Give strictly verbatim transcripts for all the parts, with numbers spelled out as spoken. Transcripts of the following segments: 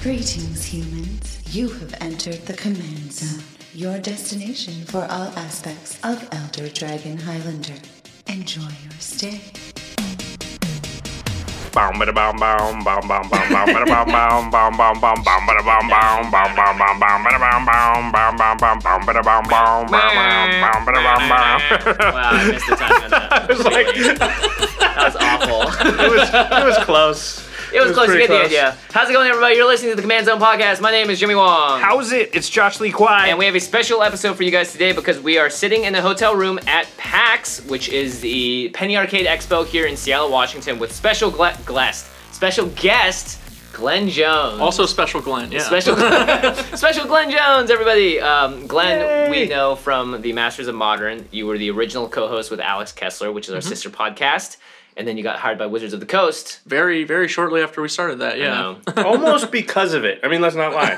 Greetings, humans. You have entered the Command Zone, your destination for all aspects of Elder Dragon Highlander. Enjoy your stay. Boom, bada boom, boom, boom, boom, boom, boom, bada boom, boom, boom, boom, boom, boom, bada boom, boom, boom, boom, boom, boom, bada boom, boom, boom, boom, boom, boom, bada boom, boom, boom, boom, bada boom, boom. Wow, I missed the time on that. It was like That was awful. it was it was close. It was, was close to pretty get the close. idea. How's it going, everybody? You're listening to the Command Zone Podcast. My name is Jimmy Wong. How's it? It's Josh Lee Kwai. And we have a special episode for you guys today because we are sitting in a hotel room at PAX, which is the Penny Arcade Expo here in Seattle, Washington, with special gle- guest, special guest, Glenn Jones. Also special Glenn, yeah. Special, special Glenn Jones, everybody. Um, Glenn, Yay. we know from the Masters of Modern. You were the original co-host with Alex Kessler, which is our Mm-hmm. sister podcast. And then you got hired by Wizards of the Coast. Very, very shortly after we started that, yeah. I know. Almost because of it. I mean, let's not lie.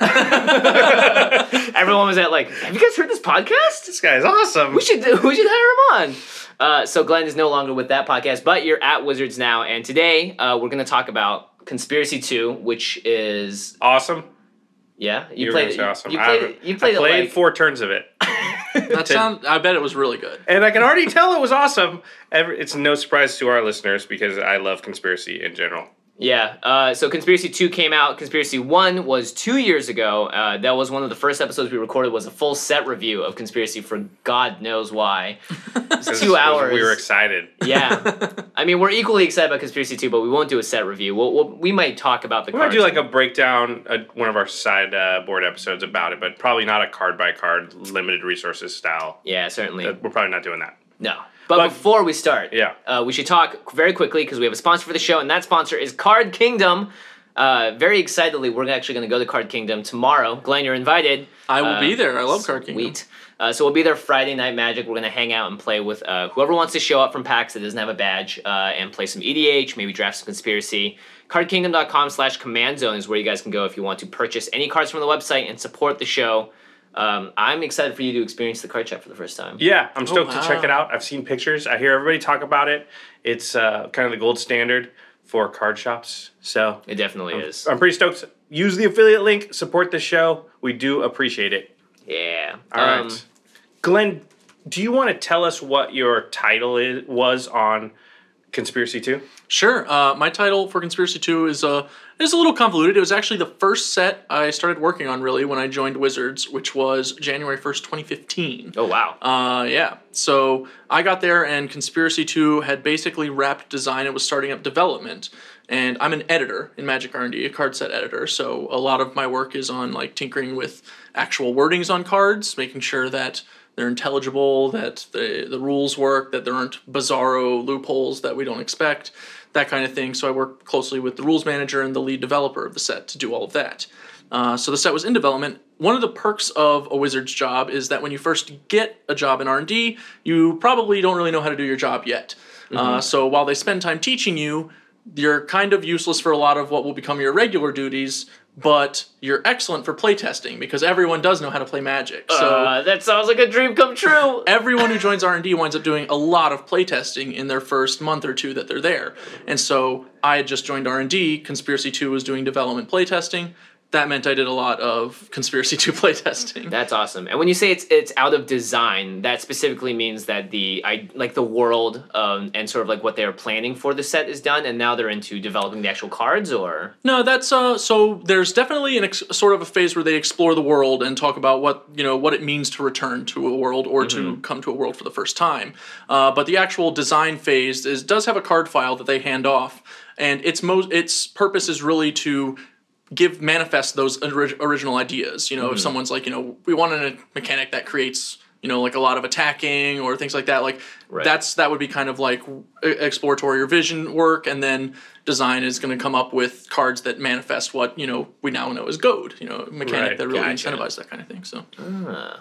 Everyone was at like, have you guys heard this podcast? This guy's awesome. We should do, we should hire him on. Uh, so Glenn is no longer with that podcast, but you're at Wizards now. And today uh, we're going to talk about Conspiracy two, which is Awesome. yeah. You You were played gonna it. say awesome. You played I, it. You played I played it like four turns of it. That sound, I bet it was really good. And I can already tell it was awesome. Every, it's no surprise to our listeners because I love conspiracy in general. yeah. Uh, so Conspiracy two came out. Conspiracy one was two years ago. Uh, that was one of the first episodes we recorded. Was a full set review of Conspiracy for God knows why. It's 'Cause- two 'cause hours. We were excited. Yeah. I mean, we're equally excited about Conspiracy two, but we won't do a set review. We'll, we'll, we might talk about the We might cards. do like a breakdown, uh, one of our side uh, board episodes about it, but probably not a card by card, limited resources style. Yeah, certainly. Uh, we're probably not doing that. No. But, But- before we start, Yeah. uh, we should talk very quickly because we have a sponsor for the show, and that sponsor is Card Kingdom. Uh, very excitedly, we're actually going to go to Card Kingdom tomorrow. Glenn, you're invited. I will Uh, be there. I love Card Kingdom. Sweet. Uh, so we'll be there Friday Night Magic. We're going to hang out and play with uh, whoever wants to show up from PAX that doesn't have a badge uh, and play some E D H, maybe draft some Conspiracy. cardkingdom.com slash command zone is where you guys can go if you want to purchase any cards from the website and support the show. Um, I'm excited for you to experience the card check for the first time. Yeah, I'm stoked wow. to check it out. I've seen pictures. I hear everybody talk about it. It's uh, kind of the gold standard for card shops. So It definitely is. I'm pretty stoked. Use the affiliate link. Support the show. We do appreciate it. Yeah. All right, Um, Glenn, do you want to tell us what your title is, was on Conspiracy two? Sure. Uh, my title for Conspiracy two is uh, is a little convoluted. It was actually the first set I started working on, really, when I joined Wizards, which was January first, twenty fifteen. Oh, wow. Uh, yeah. So I got there, and Conspiracy two had basically wrapped design and was starting up development. And I'm an editor in Magic R and D, a card set editor. So a lot of my work is on like tinkering with actual wordings on cards, making sure that they're intelligible, that the the rules work, that there aren't bizarro loopholes that we don't expect, that kind of thing. So I work closely with the rules manager and the lead developer of the set to do all of that. Uh, so the set was in development. One of the perks of a wizard's job is that when you first get a job in R and D, you probably don't really know how to do your job yet. Mm-hmm. Uh, so while they spend time teaching you, you're kind of useless for a lot of what will become your regular duties, but you're excellent for playtesting because everyone does know how to play Magic. So uh, that sounds like a dream come true. everyone who joins R and D winds up doing a lot of playtesting in their first month or two that they're there. And so I had just joined R and D. Conspiracy two was doing development playtesting. That meant I did a lot of Conspiracy two playtesting. That's awesome. And when you say it's it's out of design, that specifically means that the I like the world um, and sort of like what they're planning for the set is done, and now they're into developing the actual cards, or No, that's uh. So there's definitely an ex- sort of a phase where they explore the world and talk about what you know what it means to return to a world or to come to a world for the first time. Uh, but the actual design phase is does have a card file that they hand off, and its most its purpose is really to give manifest those orig- original ideas. You know, if someone's like, you know, we want a mechanic that creates, you know, like a lot of attacking or things like that, like Right. that's that would be kind of like e- exploratory or vision work, and then design is going to come up with cards that manifest what, you know, we now know as goad, you know, a mechanic Right, that really gotcha. incentivizes that kind of thing. So uh,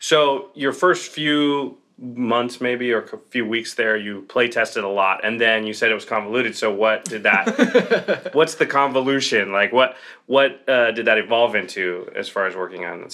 So your first few months maybe or a few weeks there, you play tested a lot, and then you said it was convoluted. So what did that? What's the convolution like? What what uh, did that evolve into as far as working on the set?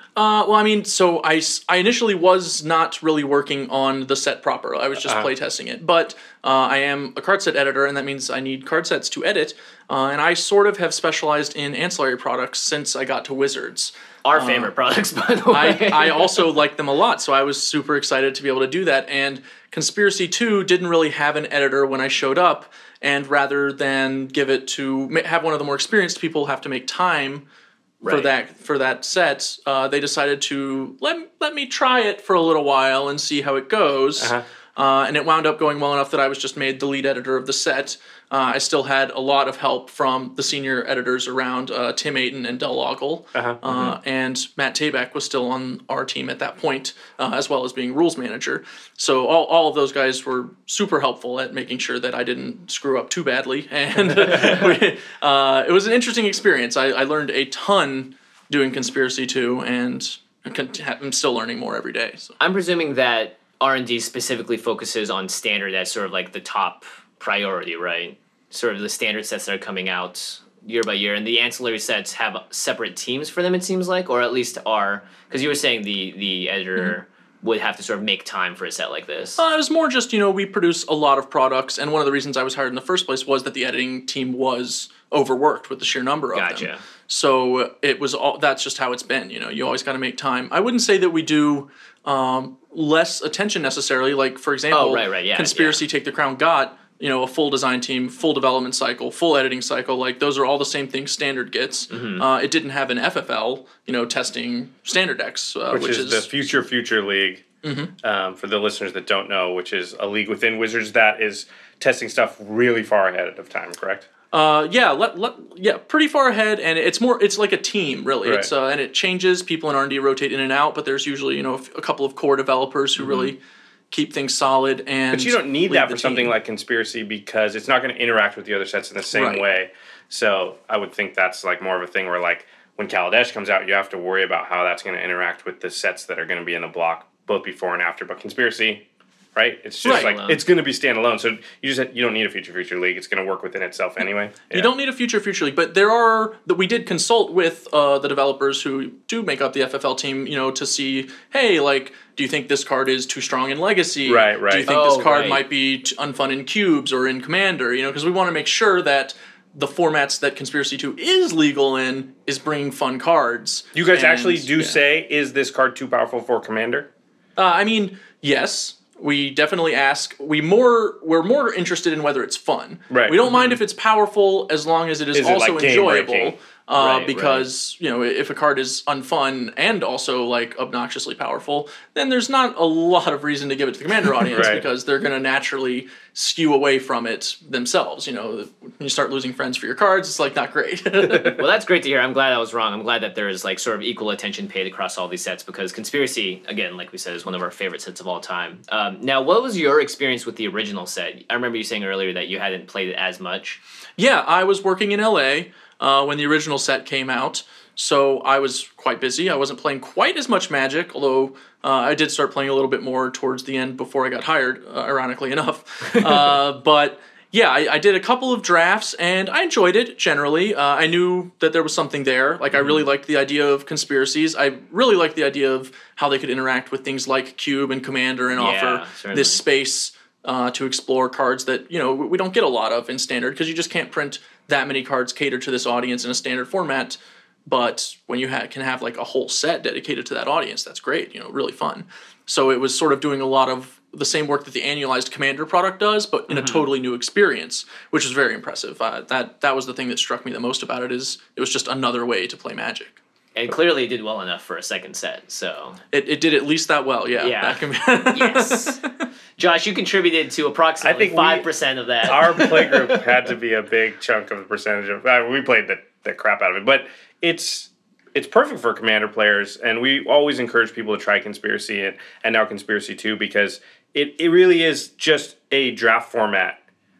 Uh, well, I mean, so I, s- I initially was not really working on the set proper. I was just Uh-huh. playtesting it. But uh, I am a card set editor, and that means I need card sets to edit. Uh, and I sort of have specialized in ancillary products since I got to Wizards. Our favorite products, by the way. I, I also like them a lot, so I was super excited to be able to do that. And Conspiracy two didn't really have an editor when I showed up, and rather than give it to ma- have one of the more experienced people have to make time for Right. that for that set, uh, they decided to let let me try it for a little while and see how it goes. Uh-huh. Uh, and it wound up going well enough that I was just made the lead editor of the set. Uh, I still had a lot of help from the senior editors around, uh, Tim Ayton and Del Ogle. Uh-huh. Uh, and Matt Tabak was still on our team at that point, uh, as well as being rules manager. So all, all of those guys were super helpful at making sure that I didn't screw up too badly. And we, uh, it was an interesting experience. I, I learned a ton doing Conspiracy two, and I con- I'm still learning more every day. So. I'm presuming that R and D specifically focuses on standard as sort of like the top priority, right? Sort of the standard sets that are coming out year by year, and the ancillary sets have separate teams for them, it seems like, or at least are, because you were saying the the editor mm-hmm. would have to sort of make time for a set like this. Uh, it was more just, you know, we produce a lot of products, and one of the reasons I was hired in the first place was that the editing team was overworked with the sheer number of Gotcha. them. So it was all, that's just how it's been, you know, you always got to make time. I wouldn't say that we do um, less attention necessarily, like, for example, Oh, right, right, yeah, Conspiracy Take the Crown got, you know, a full design team, full development cycle, full editing cycle. Like, those are all the same things Standard gets. Mm-hmm. Uh, it didn't have an F F L, you know, testing Standard decks, uh, which, which, is, the Future Future League. Mm-hmm. Um, for the listeners that don't know, which is a league within Wizards that is testing stuff really far ahead of time, correct? Uh, yeah, let, let, yeah, pretty far ahead, and it's more, it's like a team, really. Right. It's uh, and it changes. People in R and D rotate in and out, but there's usually, you know, a, f- a couple of core developers who mm-hmm. really keep things solid. And but you don't need that for something team. like Conspiracy because it's not going to interact with the other sets in the same Right. way. So I would think that's like more of a thing where like when Kaladesh comes out, you have to worry about how that's going to interact with the sets that are going to be in the block both before and after. But Conspiracy, right? It's just Right. like it's going to be standalone. So you just you don't need a Future Future League. It's going to work within itself anyway. You Yeah. don't need a Future Future League, but there are that we did consult with uh, the developers who do make up the F F L team, you know, to see, hey, like, do you think this card is too strong in Legacy? Right, right. Do you think Oh, this card right. might be t- unfun in Cubes or in Commander? You know, because we want to make sure that the formats that Conspiracy two is legal in is bringing fun cards. You guys And, actually do yeah. say, is this card too powerful for Commander? Uh, I mean, yes. We definitely ask. We more we're more interested in whether it's fun. Right. We don't mind if it's powerful as long as it is, Is it, also like, enjoyable. game-breaking? Uh, Right, because you know, if a card is unfun and also like obnoxiously powerful, then there's not a lot of reason to give it to the Commander audience Right. because they're going to naturally skew away from it themselves. You know, when you start losing friends for your cards, it's like not great. Well, that's great to hear. I'm glad I was wrong. I'm glad that there is like sort of equal attention paid across all these sets because Conspiracy, again, like we said, is one of our favorite sets of all time. Um, now, what was your experience with the original set? I remember you saying earlier that you hadn't played it as much. Yeah, I was working in L A uh, when the original set came out, so I was quite busy. I wasn't playing quite as much Magic, although uh, I did start playing a little bit more towards the end before I got hired, uh, ironically enough. uh, but yeah, I, I did a couple of drafts, and I enjoyed it generally. Uh, I knew that there was something there. Like, I really liked the idea of conspiracies. I really liked the idea of how they could interact with things like Cube and Commander and Yeah, offer certainly. this space uh, to explore cards that, you know, we don't get a lot of in Standard because you just can't print that many cards catered to this audience in a Standard format. But when you ha- can have like a whole set dedicated to that audience, that's great, you know, really fun. So it was sort of doing a lot of the same work that the annualized Commander product does, but in Mm-hmm. a totally new experience, which was very impressive. Uh, that that was the thing that struck me the most about it is it was just another way to play Magic. And clearly it did well enough for a second set, so... It, it did at least that well, yeah. Yeah. That can Yes. Josh, you contributed to approximately I think we- five percent of that. Our play group had to be a big chunk of the percentage of. Uh, we played the, the crap out of it, but it's it's perfect for Commander players, and we always encourage people to try Conspiracy and, and now Conspiracy two because it, it really is just a draft format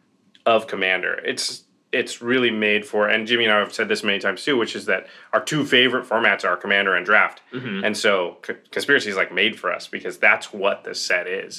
of Commander. It's it's really made for, and Jimmy and I have said this many times too, which is that our two favorite formats are Commander and Draft, Mm-hmm. and so C- Conspiracy is like made for us because that's what the set is.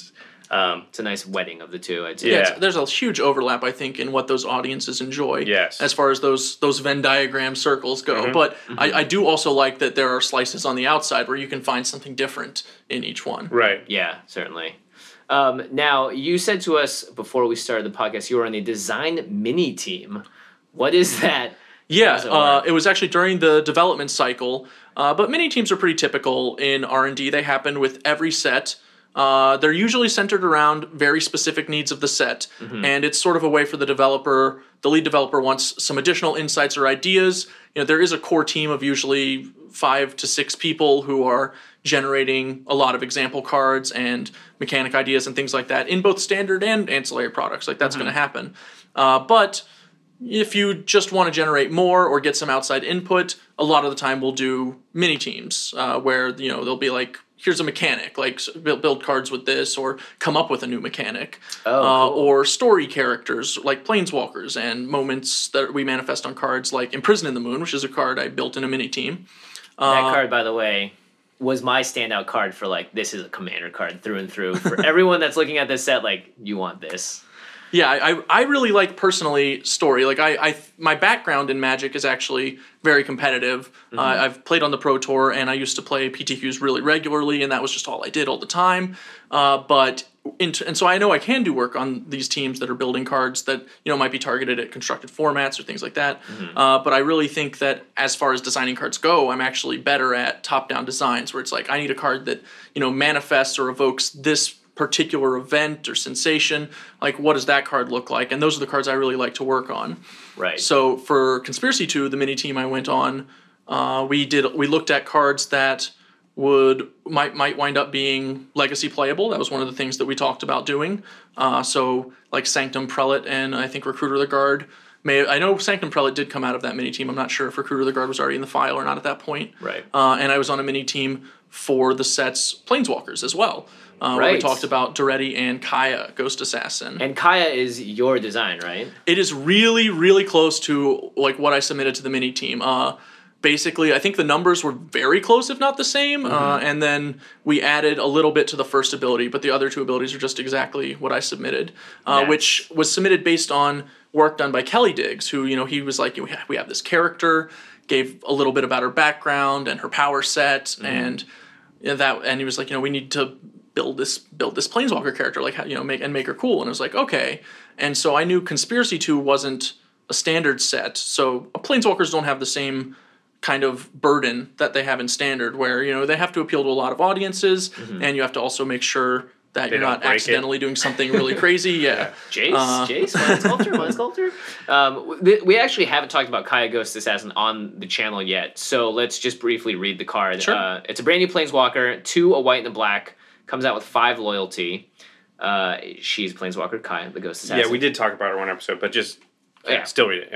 Um, It's a nice wedding of the two, I'd say. Yeah. Yeah, it's- there's a huge overlap, I think, in what those audiences enjoy. Yes. As far as those those Venn diagram circles go, but I, I do also like that there are slices on the outside where you can find something different in each one. right. Yeah, certainly. Um, now, you said to us before we started the podcast you were on a design mini team. What is that? Yeah, How does it uh, work? it was actually during the development cycle, uh, but mini teams are pretty typical in R and D. They happen with every set. Uh, they're usually centered around very specific needs of the set, and it's sort of a way for the developer, the lead developer wants some additional insights or ideas. You know, there is a core team of usually five to six people who are generating a lot of example cards and mechanic ideas and things like that in both standard and ancillary products. Like that's going to happen. Uh, but if you just want to generate more or get some outside input, a lot of the time we'll do mini teams uh, where, you know, they'll be like, here's a mechanic, like s- build, build cards with this, or come up with a new mechanic. Oh, uh, cool. Or story characters like planeswalkers and moments that we manifest on cards like Imprison in the Moon, which is a card I built in a mini team. That Uh, card, by the way, was my standout card for like, this is a commander card through and through. For everyone that's looking at this set, like, you want this. Yeah, I, I really like personally story. Like I, I, my background in Magic is actually very competitive. Uh, I've played on the Pro Tour, and I used to play P T Qs really regularly, and that was just all I did all the time. Uh, but in, and so I know I can do work on these teams that are building cards that you know might be targeted at constructed formats or things like that. Uh, but I really think that as far as designing cards go, I'm actually better at top-down designs, where it's like I need a card that you know manifests or evokes this particular event or sensation. Like, what does that card look like? And those are the cards I really like to work on. Right. So for Conspiracy two, the mini team I went on, uh, we did we looked at cards that would might might wind up being legacy playable. That was one of the things that we talked about doing. Uh, so like Sanctum Prelate and I think Recruiter of the Guard. May I know Sanctum Prelate did come out of that mini team. I'm not sure if Recruiter of the Guard was already in the file or not at that point. Right. Uh, and I was on a mini team for the set's Planeswalkers as well. Uh, where we Right. talked about Duretti and Kaya, Ghost Assassin. And Kaya is your design, right? It is really, really close to like what I submitted to the mini team. Uh, basically, I think the numbers were very close, if not the same. Uh, and then we added a little bit to the first ability, but the other two abilities are just exactly what I submitted, uh, Nice. which was submitted based on work done by Kelly Diggs, who you know he was like, we have, we have this character, gave a little bit about her background and her power set, and you know, that, and he was like, you know, we need to build this build this planeswalker character, like how you know make and make her cool. And I was like, okay. And so I knew Conspiracy two wasn't a standard set, so planeswalkers don't have the same kind of burden that they have in standard, where you know they have to appeal to a lot of audiences, and you have to also make sure that you're don't not break it. accidentally doing something really crazy. Yeah. Jace, Uh, Jace, Mind Sculptor, Mind Sculptor. Um, we, we actually haven't talked about Kaya Ghost Assassin on the channel yet, so let's just briefly read the card. Sure. Uh, it's a brand new Planeswalker, two, a white and a black, comes out with five loyalty. Uh, she's Planeswalker Kaya, the Ghost Assassin. Yeah, we did talk about it one episode, but just yeah, Yeah. still read it. Yeah.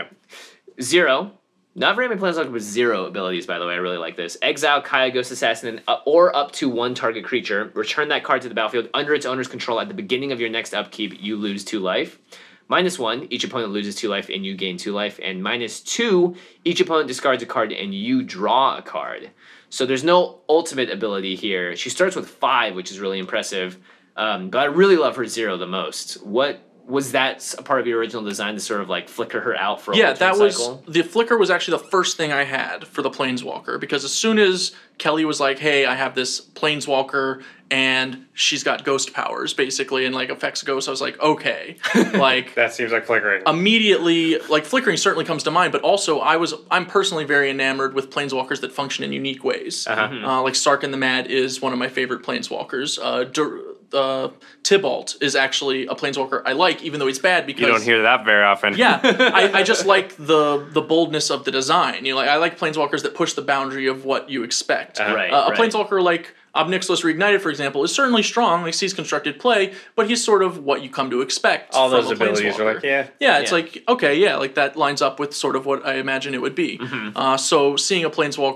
Zero. Not very many Planeswalkers with zero abilities, by the way. I really like this. Exile Kaya Ghost Assassin uh, or up to one target creature. Return that card to the battlefield under its owner's control at the beginning of your next upkeep. You lose two life. Minus one, each opponent loses two life and you gain two life. And minus two, each opponent discards a card and you draw a card. So there's no ultimate ability here. She starts with five, which is really impressive. Um, but I really love her zero the most. What was that a part of your original design to sort of like flicker her out for a Yeah, whole turn that was cycle? the flicker was actually the first thing I had for the Planeswalker, because as soon as Kelly was like, "Hey, I have this Planeswalker and she's got ghost powers basically and like affects ghosts," I was like, "Okay." Like That seems like flickering. immediately, like flickering certainly comes to mind, but also I was I'm personally very enamored with Planeswalkers that function in unique ways. Uh-huh. Uh, like Sarkhan the Mad is one of my favorite Planeswalkers. Uh, Dur- uh, Tybalt is actually a Planeswalker I like, even though he's bad because you don't hear that very often. yeah, I, I just like the the boldness of the design. You know, like I like planeswalkers that push the boundary of what you expect. Uh-huh. Right, Uh, a right. planeswalker like Obnixilis Reignited, for example, is certainly strong. Like sees constructed play, but he's sort of what you come to expect. All from those a abilities are planeswalker. like, yeah. Yeah, it's Yeah. like okay, yeah, like that lines up with sort of what I imagine it would be. Mm-hmm. Uh, so seeing a planeswalker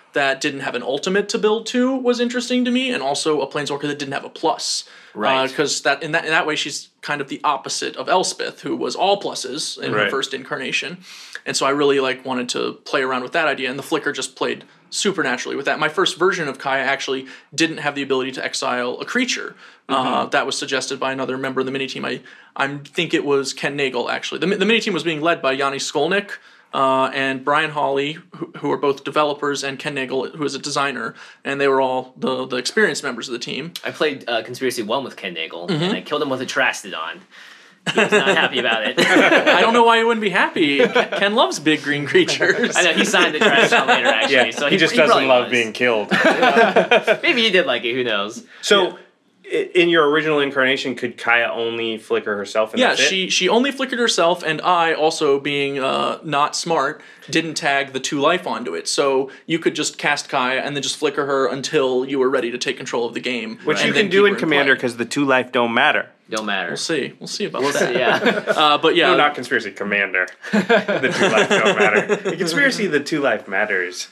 that didn't have an ultimate to build to was interesting to me, and also a Planeswalker that didn't have a plus. Right. Because uh, that in that in that way she's kind of the opposite of Elspeth, who was all pluses in Right. her first incarnation. And so I really like wanted to play around with that idea, and the Flicker just played super naturally with that. My first version of Kaya actually didn't have the ability to exile a creature. Mm-hmm. Uh, that was suggested by another member of the mini team. I I think it was Ken Nagel, actually. The, the mini team was being led by Yanni Skolnick uh, and Brian Hawley, who, who are both developers, and Ken Nagel, who is a designer, and they were all the, the experienced members of the team. I played uh, Conspiracy one with Ken Nagel, Mm-hmm. and I killed him with a Trastodon. He was not happy about it. I don't know why he wouldn't be happy. Ken loves big green creatures. I know, he signed the Trastodon later, actually. Yeah, so he, just he doesn't probably love was. being killed. Maybe he did like it, who knows? So, i in your original incarnation, could Kaya only flicker herself? And Yeah, that's it? she she only flickered herself, and I, also being uh, not smart, didn't tag the two life onto it. So you could just cast Kaya and then just flicker her until you were ready to take control of the game. Which and you then can do keep in her Commander play. because the two life don't matter. Don't matter. We'll see. We'll see about We'll that. see, yeah. Uh, but yeah, No, not conspiracy. Commander. The two life don't matter. The conspiracy, the two life matters.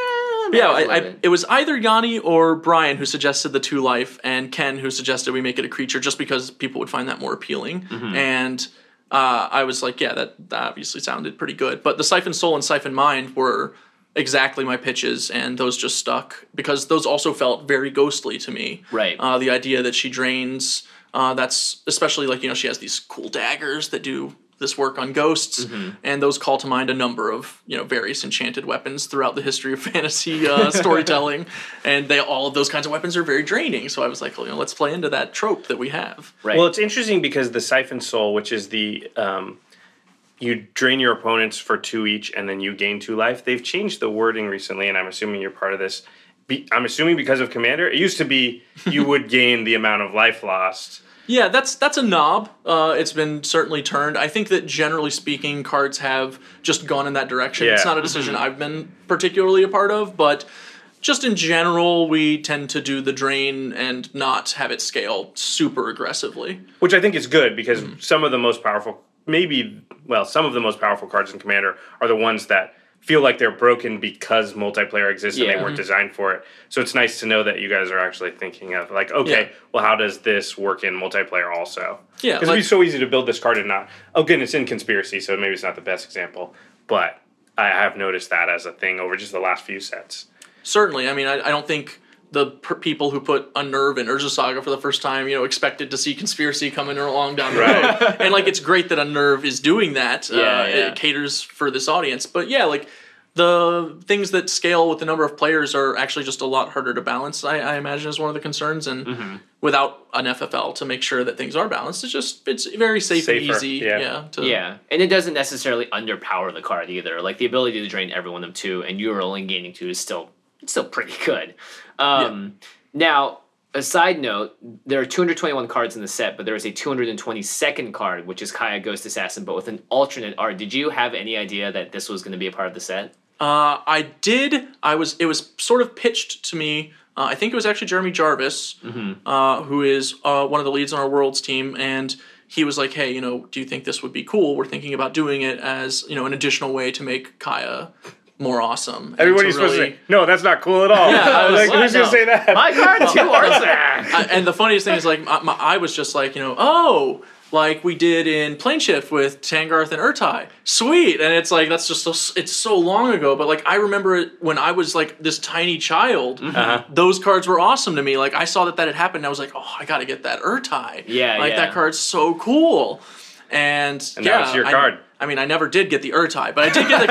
yeah. I, I, it was either Yanni or Brian who suggested the two life, and Ken who suggested we make it a creature, just because people would find that more appealing. Mm-hmm. And uh, I was like, yeah, that, that obviously sounded pretty good. But the Siphon Soul and Siphon Mind were exactly my pitches, and those just stuck because those also felt very ghostly to me. Right. Uh, the idea that she drains, uh, that's especially like, you know, she has these cool daggers that do this work on ghosts, Mm-hmm. and those call to mind a number of, you know, various enchanted weapons throughout the history of fantasy uh, storytelling, and they all of those kinds of weapons are very draining. So I was like, well, you know, let's play into that trope that we have. Right. Well, it's interesting because the Siphon Soul, which is the um, you drain your opponents for two each, and then you gain two life. They've changed the wording recently, and I'm assuming you're part of this. Be, I'm assuming because of Commander. It used to be you would gain the amount of life lost. Yeah, that's that's a knob. Uh, it's been certainly turned. I think that generally speaking, cards have just gone in that direction. It's Yeah. not a decision I've been particularly a part of, but just in general, we tend to do the drain and not have it scale super aggressively. Which I think is good because Mm-hmm. some of the most powerful, maybe, well, some of the most powerful cards in Commander are the ones that feel like they're broken because multiplayer exists and Yeah. they weren't designed for it. So it's nice to know that you guys are actually thinking of, like, okay, Yeah. well, how does this work in multiplayer also? Yeah, Because like- it'd be so easy to build this card and not. Oh, again, it's in Conspiracy, so maybe it's not the best example. But I have noticed that as a thing over just the last few sets. Certainly, I mean, I, I don't think the per- people who put Unnerve in Urza Saga for the first time, you know, expected to see Conspiracy coming along down the Right. road. And, like, it's great that Unnerve is doing that. Yeah, uh, yeah. It caters for this audience. But, yeah, like, the things that scale with the number of players are actually just a lot harder to balance, I, I imagine, is one of the concerns. And Mm-hmm. without an F F L to make sure that things are balanced, it's just, it's very safe Safer, and easy. yeah. to, Yeah, and it doesn't necessarily underpower the card either. Like the ability to drain every one of them two, and you're only gaining two is still it's still pretty good. Um, Now, a side note: there are two hundred twenty-one cards in the set, but there is a two hundred twenty-second card, which is Kaya Ghost Assassin, but with an alternate art. Did you have any idea that this was going to be a part of the set? Uh, I did. I was. It was sort of pitched to me. Uh, I think it was actually Jeremy Jarvis, uh, who is uh, one of the leads on our Worlds team, and he was like, "Hey, you know, do you think this would be cool? We're thinking about doing it as, you know, an additional way to make Kaya more awesome." And Everybody's to supposed really- to say, no, that's not cool at all. Yeah, I was like, What? who's going No. to say that? My card, two arts there. I, and the funniest thing is, like, my, my, I was just like, you know, oh, like we did in Plane Shift with Tangarth and Urtai. Sweet. And it's like, that's just so, it's so long ago. But, like, I remember it when I was, like, this tiny child. Uh-huh. Those cards were awesome to me. Like, I saw that that had happened, and I was like, oh, I got to get that Urtai. Yeah, Like, yeah. that card's so cool. And, And yeah, that was your I- card. I mean, I never did get the Urtai, but I did get the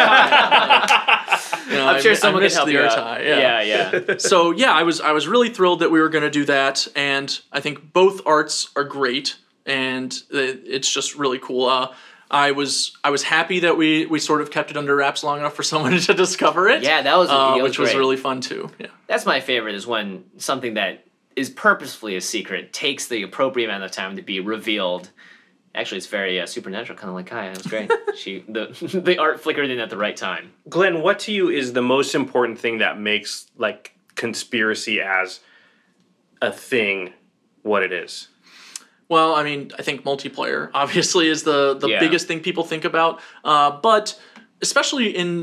Kaya. You know, I'm I sure mi- I someone can missed help the you Urtai, out. yeah. yeah, yeah. So yeah, I was I was really thrilled that we were going to do that, and I think both arts are great, and it- it's just really cool. Uh, I was I was happy that we we sort of kept it under wraps long enough for someone to discover it. Yeah, that was- uh, that was which was great. really fun too. Yeah. That's my favorite, is when something that is purposefully a secret takes the appropriate amount of time to be revealed. Actually, it's very uh, supernatural, kind of like Kaya. It was great. she the the art flickered in at the right time. Glenn, what to you is the most important thing that makes, like, Conspiracy as a thing what it is? Well, I mean, I think multiplayer obviously is the the Yeah. biggest thing people think about, uh, but especially in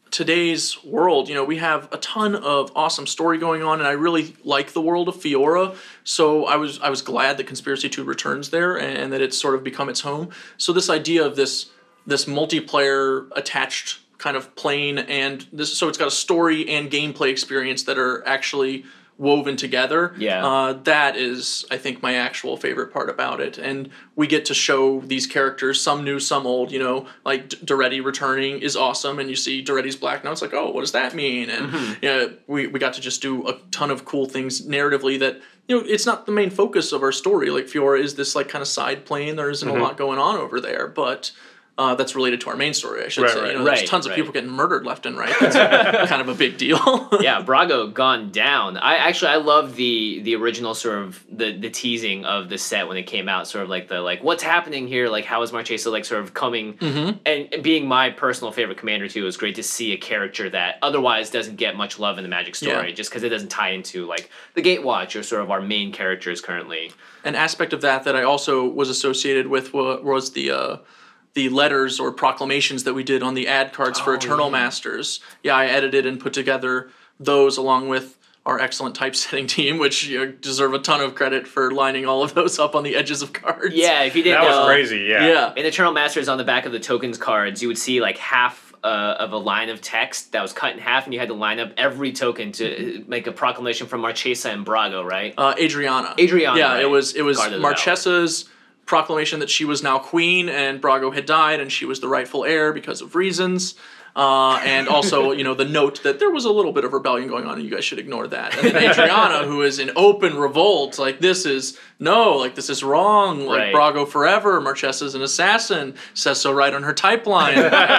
today's world, you know, we have a ton of awesome story going on, and I really like the world of Fiora. So I was I was glad that Conspiracy two returns there and that it's sort of become its home. So this idea of this this multiplayer attached kind of plane, and this so it's got a story and gameplay experience that are actually woven together. Yeah. Uh, that is, I think, my actual favorite part about it. And we get to show these characters, some new, some old, you know, like D- Duretti returning is awesome. And you see Duretti's Black Notes, like, oh, what does that mean? And Mm-hmm. you know, we, we got to just do a ton of cool things narratively that, you know, it's not the main focus of our story. Like, Fiora is this, like, kind of side plane. There isn't Mm-hmm. a lot going on over there, but... Uh, that's related to our main story, I should Right, say. right. You know, there's Right, tons of right. people getting murdered left and right. That's kind of a big deal. Yeah, Brago gone down. I actually I love the the original sort of the the teasing of the set when it came out, sort of like the like what's happening here, like how is Marchesa like sort of coming Mm-hmm. and, and being my personal favorite commander too. It was great to see a character that otherwise doesn't get much love in the Magic story Yeah. just because it doesn't tie into like the Gatewatch or sort of our main characters currently. An aspect of that that I also was associated with wa- was the uh, the letters or proclamations that we did on the ad cards for Oh, Eternal yeah. Masters. Yeah, I edited and put together those along with our excellent typesetting team, which you know, deserve a ton of credit for lining all of those up on the edges of cards. Yeah, if you didn't That was know, crazy. Yeah. Yeah. in Eternal Masters on the back of the tokens cards, you would see like half uh, of a line of text that was cut in half, and you had to line up every token to make a proclamation from Marchesa and Brago, right? Uh, Adriana. Adriana, Yeah, right. it was it was Guard of the Marchesa's proclamation that she was now queen and Brago had died and she was the rightful heir because of reasons. Uh, and also, you know, the note that there was a little bit of rebellion going on and you guys should ignore that. And then Adriana, who is in open revolt, like, this is, no, like, this is wrong. Like, Right. Brago forever. Marchesa's an assassin. Says so right on her type line.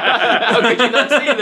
How could you not see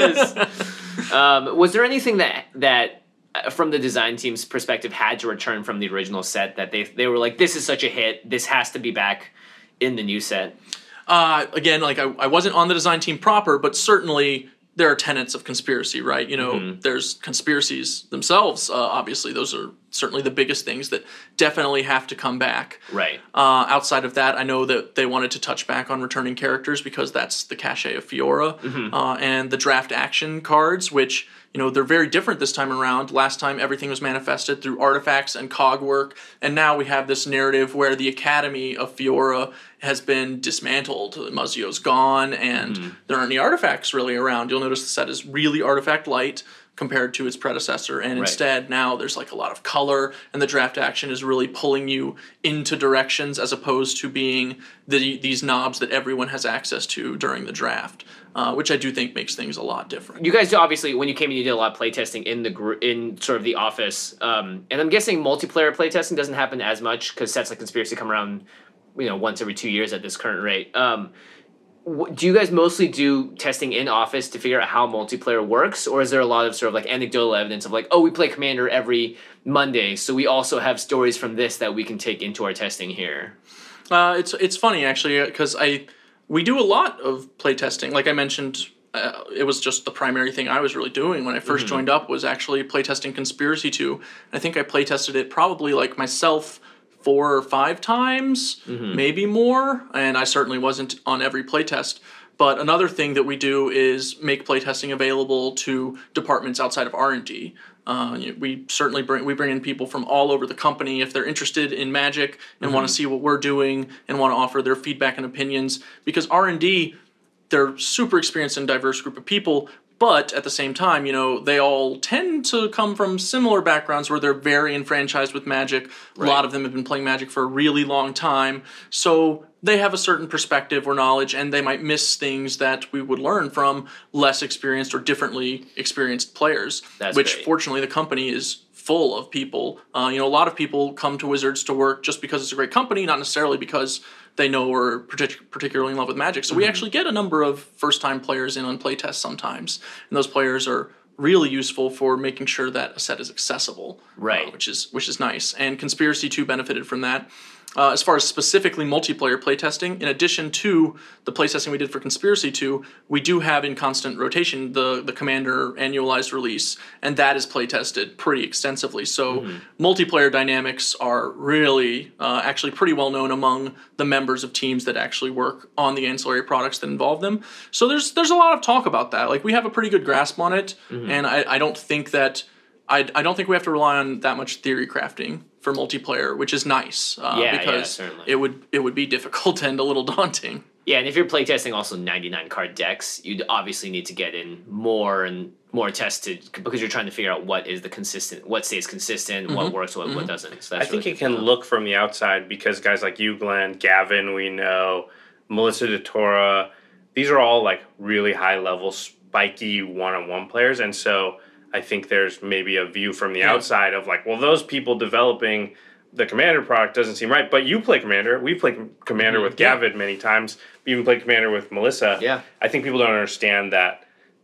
this? Um, was there anything that that uh, from the design team's perspective had to return from the original set that they they were like, this is such a hit, this has to be back in the new set? Uh, again, like I, I wasn't on the design team proper, but certainly there are tenets of conspiracy, right? You know, Mm-hmm. there's conspiracies themselves. Uh, obviously, those are certainly the biggest things that definitely have to come back. Right. Uh, outside of that, I know that they wanted to touch back on returning characters because that's the cachet of Fiora. Mm-hmm. Uh, and the draft action cards, which, you know, they're very different this time around. Last time, everything was manifested through artifacts and cog work. And now we have this narrative where the Academy of Fiora has been dismantled. Muzio's gone, and Mm-hmm. there aren't any artifacts really around. You'll notice the set is really artifact light compared to its predecessor, and Right. instead now there's like a lot of color, and the draft action is really pulling you into directions as opposed to being the, these knobs that everyone has access to during the draft, uh, which I do think makes things a lot different. You guys obviously, when you came in, you did a lot of playtesting in the gr- in sort of the office, um, and I'm guessing multiplayer playtesting doesn't happen as much because sets like Conspiracy come around, you know, once every two years at this current rate. Um, wh- do you guys mostly do testing in office to figure out how multiplayer works, or is there a lot of sort of like anecdotal evidence of like, oh, we play Commander every Monday, so we also have stories from this that we can take into our testing here? Uh, it's it's funny actually because I we do a lot of playtesting. Like I mentioned, uh, it was just the primary thing I was really doing when I 1st joined up was actually playtesting Conspiracy two. I think I playtested it probably like myself four or five times, maybe more, and I certainly wasn't on every playtest. But another thing that we do is make playtesting available to departments outside of R and D. Uh, you- we certainly bring we bring in people from all over the company if they're interested in Magic and want to see what we're doing and want to offer their feedback and opinions. Because R and D, they're super experienced and diverse group of people, but at the same time, you know, they all tend to come from similar backgrounds where they're very enfranchised with Magic. A lot of them have been playing Magic for a really long time, so they have a certain perspective or knowledge, and they might miss things that we would learn from less experienced or differently experienced players. That's which, great. fortunately, the company is full of people. Uh, you know, a lot of people come to Wizards to work just because it's a great company, not necessarily because they know we're partic- particularly in love with Magic. So we Mm-hmm. actually get a number of first-time players in on playtests sometimes, and those players are really useful for making sure that a set is accessible, Right. uh, which is which is nice. And Conspiracy two benefited from that. uh, as far as specifically multiplayer playtesting, in addition to the playtesting we did for Conspiracy two, we do have in constant rotation the, the Commander annualized release, and that is playtested pretty extensively. So mm-hmm. multiplayer dynamics are really uh, actually pretty well known among the members of teams that actually work on the ancillary products that involve them. So there's there's a lot of talk about that. Like, we have a pretty good grasp on it, mm-hmm. and I, I don't think that I, I don't think we have to rely on that much theory crafting for multiplayer, which is nice. Uh, yeah, because yeah, certainly. it would it would be difficult and a little daunting. Yeah, and if you're playtesting also ninety-nine card decks, you'd obviously need to get in more and more tested because you're trying to figure out what is the consistent, what stays consistent, mm-hmm. what works, what, mm-hmm. what doesn't. So that's I think really it can look from the outside because guys like you, Glenn, Gavin, we know, Melissa DeTora, these are all like really high level, spiky one-on-one players, and so I think there's maybe a view from the yeah. outside of like, well, those people developing the Commander product doesn't seem right. But you play Commander. We play Commander mm-hmm. with Gavin yeah. many times. We even played Commander with Melissa. Yeah. I think people don't understand that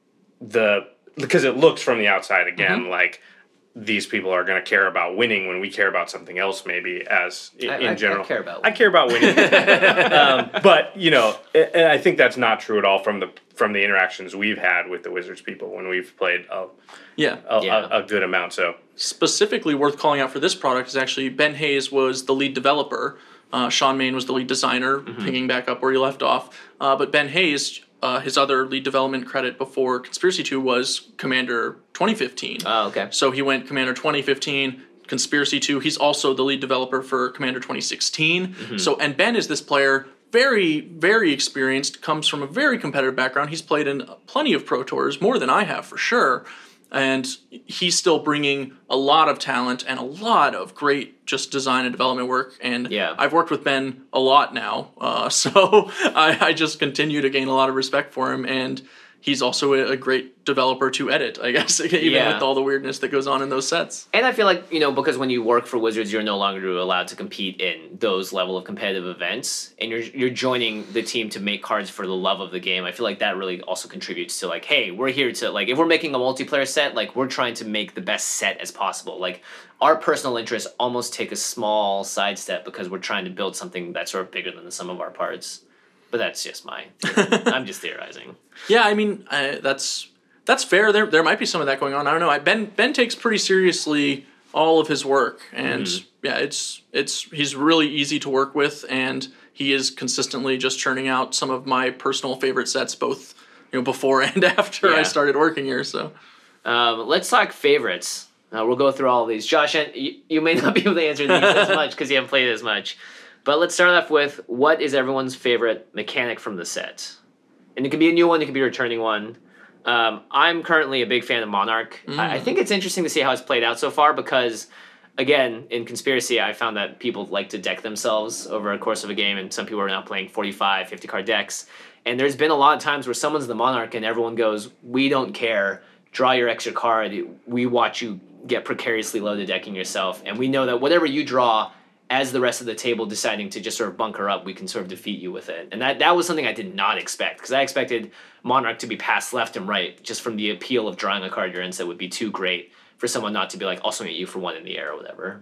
the because it looks from the outside again mm-hmm. like these people are going to care about winning when we care about something else. Maybe as in, I, in I, general, I care about winning. I care about winning. um, but you know, and I think that's not true at all from the from the interactions we've had with the Wizards people when we've played a yeah, a, yeah. a, a good amount. So specifically worth calling out for this product is actually Ben Hayes was the lead developer. Uh, Sean Main was the lead designer, mm-hmm. picking back up where he left off. Uh, but Ben Hayes, uh, his other lead development credit before Conspiracy two was Commander twenty fifteen. Oh, okay. So he went Commander twenty fifteen, Conspiracy two. He's also the lead developer for Commander twenty sixteen. Mm-hmm. So, and Ben is this player, very, very experienced, comes from a very competitive background. He's played in plenty of Pro Tours, more than I have for sure. And he's still bringing a lot of talent and a lot of great just design and development work. And yeah. I've worked with Ben a lot now, uh, so I, I just continue to gain a lot of respect for him. And he's also a, a great developer to edit, I guess, even yeah. with all the weirdness that goes on in those sets. And I feel like, you know, because when you work for Wizards, you're no longer allowed to compete in those level of competitive events, and you're you're joining the team to make cards for the love of the game. I feel like that really also contributes to, like, hey, we're here to, like, if we're making a multiplayer set, like, we're trying to make the best set as possible. Like, our personal interests almost take a small sidestep because we're trying to build something that's sort of bigger than the sum of our parts. But that's just my theory. I'm just theorizing. Yeah, I mean, uh, that's that's fair. There there might be some of that going on. I don't know. I, Ben Ben takes pretty seriously all of his work, and mm. yeah, it's it's he's really easy to work with, and he is consistently just churning out some of my personal favorite sets, both you know before and after yeah. I started working here. So um, let's talk favorites. Uh, we'll go through all of these. Josh, you, you may not be able to answer these as much because you haven't played as much. But let's start off with, what is everyone's favorite mechanic from the set? And it can be a new one, it can be a returning one. Um, I'm currently a big fan of Monarch. Mm. I, I think it's interesting to see how it's played out so far because, again, in Conspiracy, I found that people like to deck themselves over a course of a game, and some people are now playing forty-five, fifty-card decks. And there's been a lot of times where someone's the Monarch and everyone goes, we don't care, draw your extra card, we watch you get precariously loaded decking yourself, and we know that whatever you draw, as the rest of the table deciding to just sort of bunker up, we can sort of defeat you with it. And that, that was something I did not expect, because I expected Monarch to be passed left and right, just from the appeal of drawing a card your end set would be too great for someone not to be like, I'll swing at you for one in the air or whatever.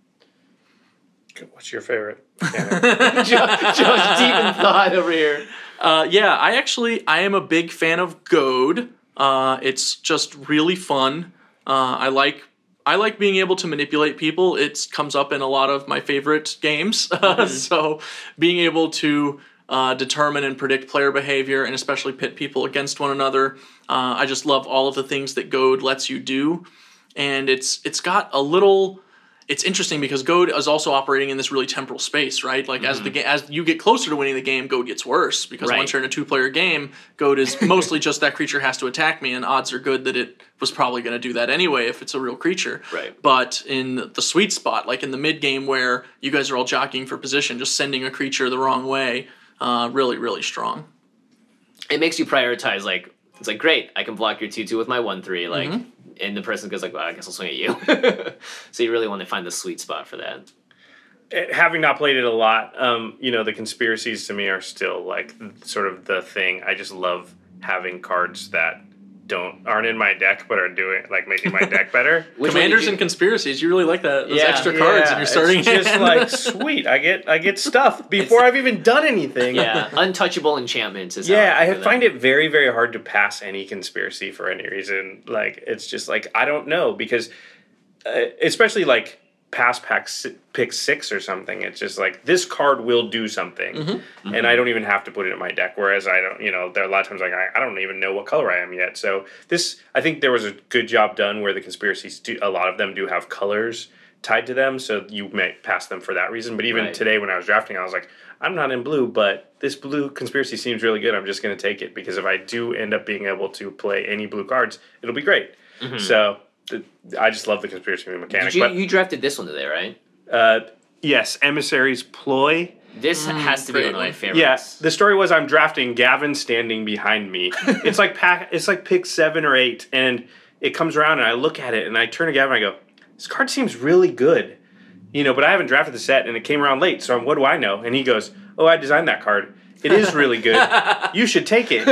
What's your favorite? Josh, Josh, deep in thought over here. Uh, yeah, I actually, I am a big fan of Goad. Uh, it's just really fun. Uh, I like I like being able to manipulate people. It comes up in a lot of my favorite games. Mm-hmm. So being able to uh, determine and predict player behavior and especially pit people against one another. Uh, I just love all of the things that Goad lets you do. And it's it's got a little... It's interesting because Goad is also operating in this really temporal space, right? Like, mm-hmm. as the ga- as you get closer to winning the game, Goad gets worse because right. once you're in a two-player game, Goad is mostly just that creature has to attack me, and odds are good that it was probably going to do that anyway if it's a real creature. Right. But in the sweet spot, like in the mid-game where you guys are all jockeying for position, just sending a creature the wrong way, uh, really, really strong. It makes you prioritize, like, it's like, great, I can block your two two with my one three, like... Mm-hmm. And the person goes like, well, I guess I'll swing at you. So you really want to find the sweet spot for that. It, having not played it a lot, um, you know, the conspiracies to me are still like sort of the thing. I just love having cards that don't aren't in my deck but are doing like making my deck better. Which Commanders one did and conspiracies. You really like that those Yeah. extra cards in your starting it's just hand. like sweet. I get I get stuff before I've even done anything. you- yeah, untouchable enchantments is Yeah, how I think of find them. it very, very hard to pass any conspiracy for any reason. Like, it's just like, I don't know, because uh, especially like past pack si- pick six or something, it's just like, this card will do something. Mm-hmm. And I don't even have to put it in my deck. Whereas I don't, you know, there are a lot of times like, I, I don't even know what color I am yet. So this, I think there was a good job done where the conspiracies, do, a lot of them do have colors tied to them. So you may pass them for that reason. But even Right. today when I was drafting, I was like, I'm not in blue, but this blue conspiracy seems really good. I'm just going to take it because if I do end up being able to play any blue cards, it'll be great. So th- I just love the conspiracy mechanic. Did you, but you drafted this one today, right? uh, yes, Emissary's Ploy. This has to be great one of my one. favorites. Yeah, the story was I'm drafting Gavin standing behind me. It's like pack. It's like pick seven or eight, and it comes around and I look at it and I turn to Gavin and I go, "This card seems really good." You know, but I haven't drafted the set, and it came around late, so what do I know? And he goes, "Oh, I designed that card. It is really good. You should take it."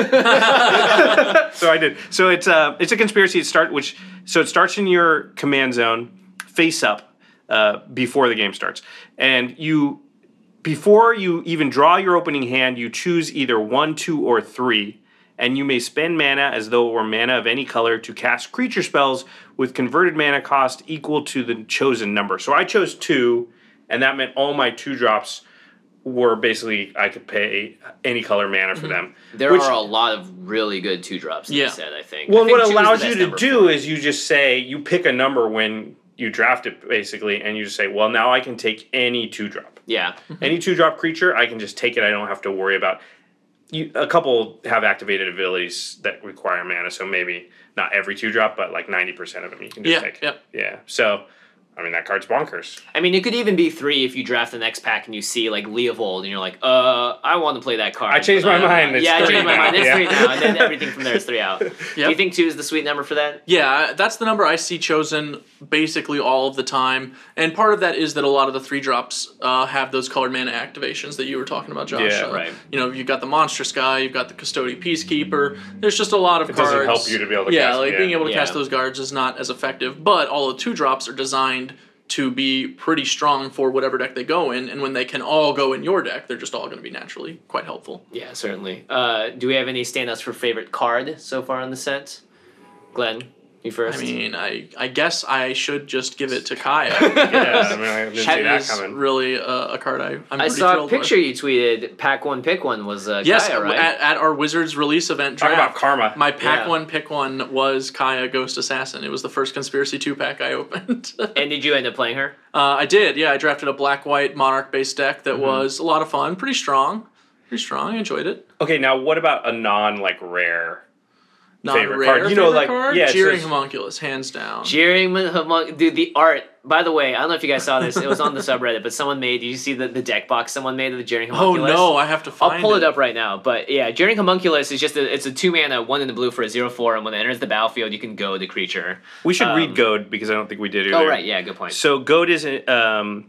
So I did. So it's uh, it's a conspiracy. It start which so it starts in your command zone, face up, uh, before the game starts, and you before you even draw your opening hand, you choose either one, two, or three. And you may spend mana as though it were mana of any color to cast creature spells with converted mana cost equal to the chosen number. So I chose two, and that meant all my two drops were basically I could pay any color mana for them. There which, are a lot of really good two drops in Yeah. this set, I think. well, I think what two is the allows best you to number do for it. is you just say you pick a number when you draft it, basically, and you just say, well, now I can take any two drop, Yeah. any two drop creature. I can just take it. I don't have to worry about. You, a couple have activated abilities that require mana, so maybe not every two drop, but like ninety percent of them you can just Yeah, take. yep. Yeah. So, I mean, that card's bonkers. I mean, it could even be three if you draft the next pack and you see like Leovold and you're like, uh, I want to play that card. I changed my Uh, mind. It's yeah, I three changed my now. mind. It's Yeah. three now, and then everything from there is three out. Do you Yep. think two is the sweet number for that? Yeah, that's the number I see chosen basically all of the time. And part of that is that a lot of the three drops uh, have those colored mana activations that you were talking about, Josh. Yeah, Uh, right. You know, you've got the Monstrous Guy, you've got the Custodian Peacekeeper. There's just a lot of It cards. doesn't help you to be able to yeah, cast- like yeah. being able to Yeah. cast those cards is not as effective. But all the two drops are designed to be pretty strong for whatever deck they go in. And when they can all go in your deck, they're just all going to be naturally quite helpful. Yeah, certainly. Uh, do we have any standouts for favorite card so far in the set? Glenn, you first. I mean, I, I guess I should just give it to Kaya. Yeah, I mean, I didn't see Have that It's coming. really a, a card I, I'm I pretty saw a thrilled picture with. you tweeted. Pack one, pick one was uh, Yes, Kaya, right? at, at our Wizards release event Talk draft. about karma. My pack Yeah. one, pick one was Kaya Ghost Assassin. It was the first Conspiracy two pack I opened. uh, and did you end up playing her? I did, yeah. I drafted a black white Monarch based deck that Mm-hmm. was a lot of fun. Pretty strong. Pretty strong. I enjoyed it. Okay, now what about a non like rare? Non Favorite rare card. You know, favorite like- card? yeah, it Jeering says- Homunculus, hands down. Jeering Homunculus, dude, the art. By the way, I don't know if you guys saw this. It was on the subreddit, but someone made. Did you see the, the deck box someone made of the Jeering oh Homunculus? no, I have to I'll find pull it up right now. But yeah, Jeering Homunculus is just a, it's a two mana, one in the blue for a zero four, and when it enters the battlefield, you can go the creature. We should Um, read Goad because I don't think we did earlier. Oh right, yeah, good point. So goad is um,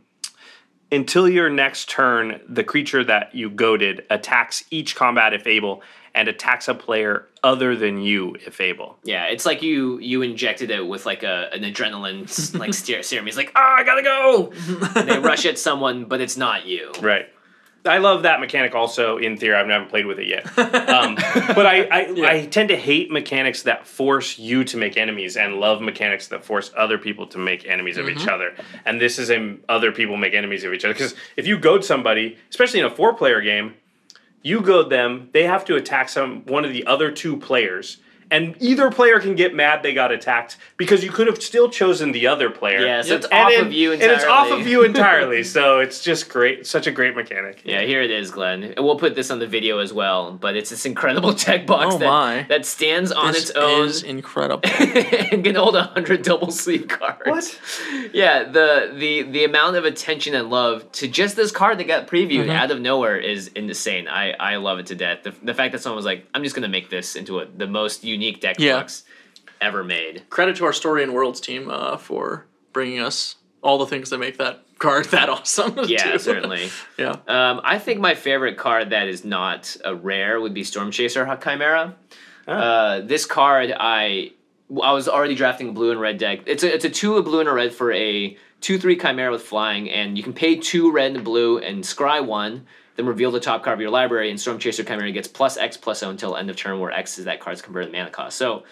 until your next turn, the creature that you goaded attacks each combat if able, and attacks a player other than you if able. Yeah, it's like you you injected it with like a an adrenaline s- like steer- serum. He's like, ah, I gotta go. And they rush at someone, but it's not you. Right. I love that mechanic also in theory. I've never played with it yet. Um, but I, I, I tend to hate mechanics that force you to make enemies and love mechanics that force other people to make enemies of each other. And this is a other people make enemies of each other. Because if you goad somebody, especially in a four-player game, you goad them, they have to attack some one of the other two players. And either player can get mad they got attacked because you could have still chosen the other player. Yeah, so it's And off then- of you And it's off entirely. of you entirely. So it's just great. Such a great mechanic. Yeah, here it is, Glenn. And we'll put this on the video as well. But it's this incredible deck box Oh that, my. that stands on This its own is incredible. and can hold a hundred double sleeve cards. What? Yeah, the the the amount of attention and love to just this card that got previewed out of nowhere is insane. I, I love it to death. The, the fact that someone was like, I'm just gonna make this into a, the most unique deck Yeah. box ever made. Credit to our Story and Worlds team uh, for bringing us all the things that make that card that awesome. Yeah, too. certainly. Yeah. Um, I think my favorite card that is not a rare would be Storm Chaser Chimera. Uh, this card, I I was already drafting a blue and red deck. It's a it's a two, a blue and a red for a two three Chimera with flying, and you can pay two red and blue and scry one, then reveal the top card of your library, and Storm Chaser Chimera gets plus X plus O until end of turn, where X is that card's converted mana cost. So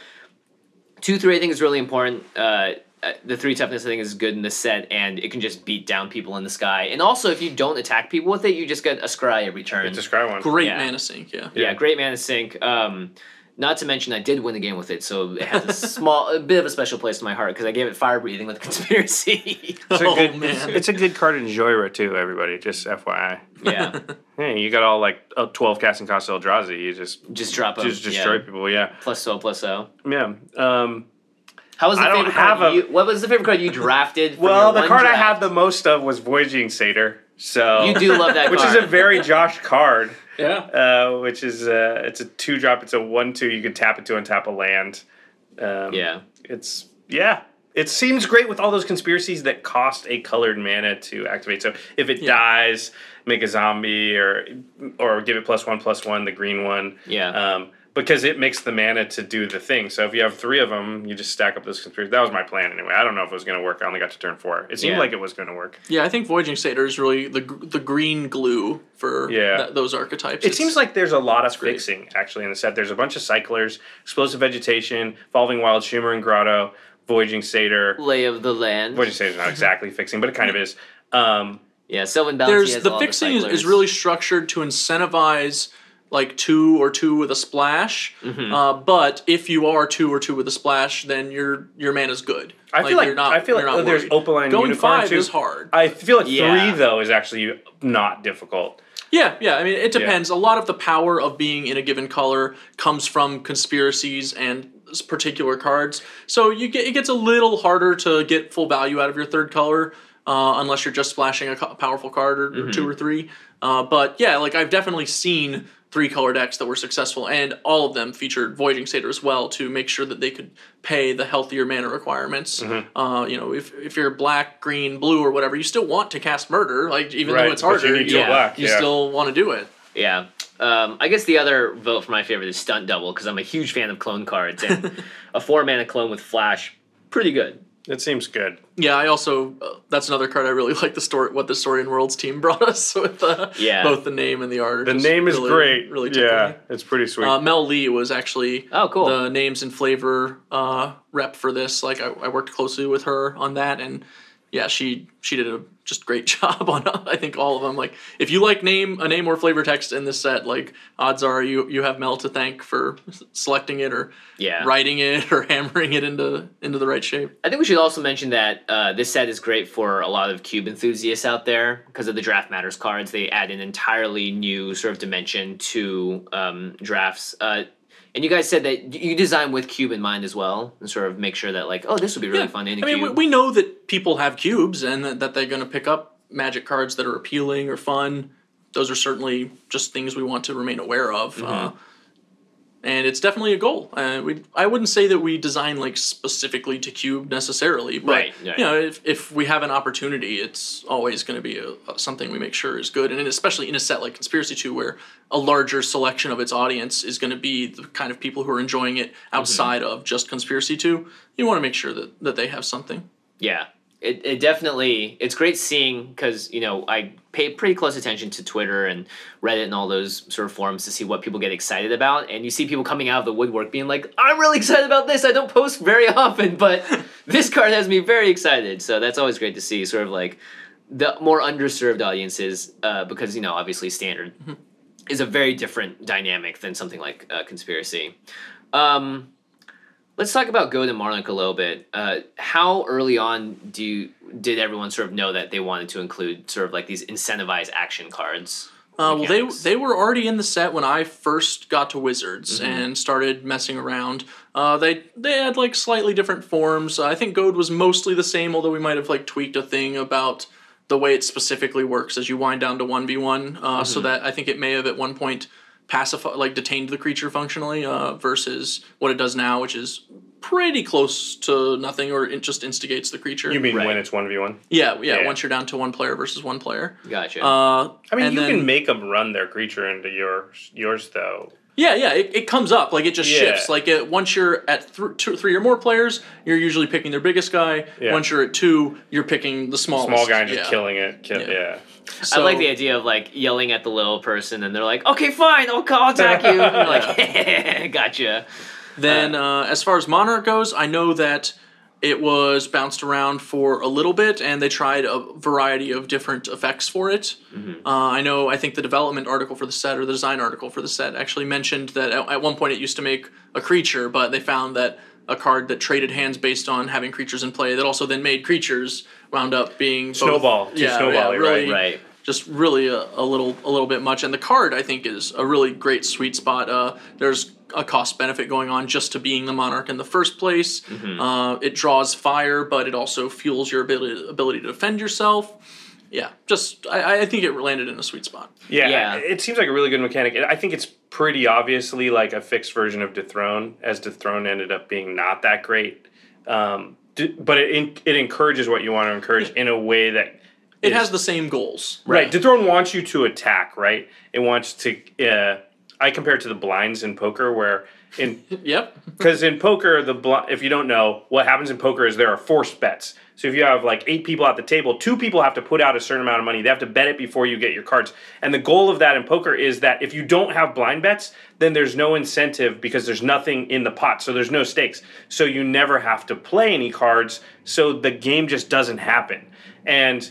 two three I think is really important. Uh, the three toughness I think is good in this set, and it can just beat down people in the sky. And also, if you don't attack people with it, you just get a scry every turn. It's a scry one. Great Yeah. mana sink, yeah. Yeah, great mana sink. Um, not to mention, I did win the game with it, so it has a small, a bit of a special place in my heart because I gave it fire breathing with conspiracy. It's a Oh, good, man. It's a good card in Joyra too, everybody. Just F Y I. yeah, Hey, you got all like uh, twelve casting cost Eldrazi. You just just drop them. just destroy yeah. people. Yeah, Plus O, plus O. yeah. Um, How was the I don't favorite have card? a- You, what was the favorite card you drafted? from well, your the one card I draft? have the most of was Voyaging Satyr. So You do love that which card. is a very Josh card. Yeah. Uh, which is uh, it's a two drop. It's a one two. You can tap it to untap a land. Um, Yeah. It's yeah. It seems great with all those conspiracies that cost a colored mana to activate. So if it Yeah. dies, make a zombie or or give it plus one plus one, the green one. Yeah. Um, because it makes the mana to do the thing. So if you have three of them, you just stack up those conspiracies. That was my plan anyway. I don't know if it was going to work. I only got to turn four. It seemed Yeah. like it was going to work. Yeah, I think Voyaging Satyr is really the gr- the green glue for Yeah. th- those archetypes. It It's- seems like there's a lot of great. fixing actually in the set. There's a bunch of cyclers, explosive vegetation, evolving wild, shimmering grotto, voyaging satyr. Lay of the land. Voyaging satyr's not exactly fixing, but it kind of is. Um, Yeah, Sylvan Bounty there's has the all fixing is, cyclers. is really structured to incentivize like two or two with a splash. Mm-hmm. Uh, but if you are two or two with a splash, then your your mana's good. I feel like you're not, I feel like you're not oh, there's worried. Opaline Going Unicorn five too. is hard. I feel like Yeah. three though is actually not difficult. Yeah, yeah. I mean, it depends. A lot of the power of being in a given color comes from conspiracies and s- particular cards. So you get it gets a little harder to get full value out of your third color, uh, unless you're just splashing a co- powerful card or, or two or three. Uh, but yeah, like I've definitely seen three color decks that were successful, and all of them featured Voyaging Satyr as well to make sure that they could pay the healthier mana requirements. Uh, you know, if if you're black, green, blue, or whatever, you still want to cast Murder, like even Right, though it's but you harder, need two you, black, you yeah. still want to do it. Yeah. Um, I guess the other vote for my favorite is Stunt Double because I'm a huge fan of clone cards, and a four mana clone with flash, pretty good. It seems good. Yeah, I also uh, that's another card I really like the story what the Story and Worlds team brought us with uh, Yeah. both the name and the art. are The just name is really, great. Really tickled yeah, me. it's pretty sweet. Uh, Mel Lee was actually Oh, cool. the names and flavor uh, rep for this. Like I, I worked closely with her on that, and yeah, she she did a just great job on I think all of them. Like if you like name a name or flavor text in this set, like odds are you you have Mel to thank for s- selecting it or Yeah. writing it or hammering it into into the right shape. I think we should also mention that uh, this set is great for a lot of cube enthusiasts out there because of the Draft Matters cards. They add an entirely new sort of dimension to um, drafts. Uh, and you guys said that you design with cube in mind as well, and sort of make sure that like, oh, this would be really fun in a I mean, cube. we, we know that people have cubes and that, that they're going to pick up Magic cards that are appealing or fun. Those are certainly just things we want to remain aware of. Mm-hmm. Uh, and it's definitely a goal. Uh, we, I wouldn't say that we design like specifically to cube necessarily, but Right, right. you know, if, if we have an opportunity, it's always going to be a, something we make sure is good. And especially in a set like Conspiracy two, where a larger selection of its audience is going to be the kind of people who are enjoying it outside of just Conspiracy two, you want to make sure that, that they have something. Yeah, it, it definitely, it's great seeing, because, you know, I pay pretty close attention to Twitter and Reddit and all those sort of forums to see what people get excited about, and you see people coming out of the woodwork being like, I'm really excited about this, I don't post very often, but this card has me very excited, so that's always great to see, sort of like the more underserved audiences, uh, because, you know, obviously Standard is a very different dynamic than something like uh, Conspiracy. Um... Let's talk about Goat and Marnik a little bit. Uh, how early on do you, did everyone sort of know that they wanted to include sort of like these incentivized action cards? Uh, well, they mechanics? they were already in the set when I first got to Wizards Mm-hmm. and started messing around. Uh, they they had like slightly different forms. Uh, I think Goad was mostly the same, although we might have like tweaked a thing about the way it specifically works as you wind down to one v one. Uh, Mm-hmm. So that I think it may have at one point pacify like detained the creature functionally uh, versus what it does now, which is pretty close to nothing, or it just instigates the creature. you mean Right. when it's one v one? yeah, yeah, Yeah. Once you're down to one player versus one player. Gotcha. Uh, I mean, and you then- can make them run their creature into yours, yours though. Yeah, yeah, it, it comes up. Like, it just Yeah. shifts. Like, it, once you're at th- two, three or more players, you're usually picking their biggest guy. Yeah. Once you're at two, you're picking the smallest. Small guy and just yeah. killing it. Kill, Yeah. yeah. So, I like the idea of like yelling at the little person, and they're like, "Okay, fine, I'll, I'll attack you." And you're like, "Gotcha." Then, uh, as far as Monarch goes, I know that it was bounced around for a little bit, and they tried a variety of different effects for it. Mm-hmm. Uh, I know, I think the development article for the set, or the design article for the set, actually mentioned that at, at one point it used to make a creature, but they found that a card that traded hands based on having creatures in play that also then made creatures wound up being both, Snowball, too yeah, snowball-y, yeah, really, Right. just really a, a little a little bit much. And the card, I think, is a really great sweet spot. Uh, there's a cost benefit going on just to being the Monarch in the first place. Mm-hmm. Uh, it draws fire, but it also fuels your ability ability to defend yourself. Yeah, just I, I think it landed in a sweet spot. Yeah, Yeah. it seems like a really good mechanic. I think it's pretty obviously like a fixed version of Dethrone, as Dethrone ended up being not that great. Um, d- but it it encourages what you want to encourage in a way that It is- has the same goals. right. Dethrone wants you to attack, right? It wants to. Uh, I compare it to the blinds in poker, where in Yep. because in poker, the bl- if you don't know, what happens in poker is there are forced bets. So if you have like eight people at the table, two people have to put out a certain amount of money. They have to bet it before you get your cards. And the goal of that in poker is that if you don't have blind bets, then there's no incentive because there's nothing in the pot. So there's no stakes. So you never have to play any cards. So the game just doesn't happen. And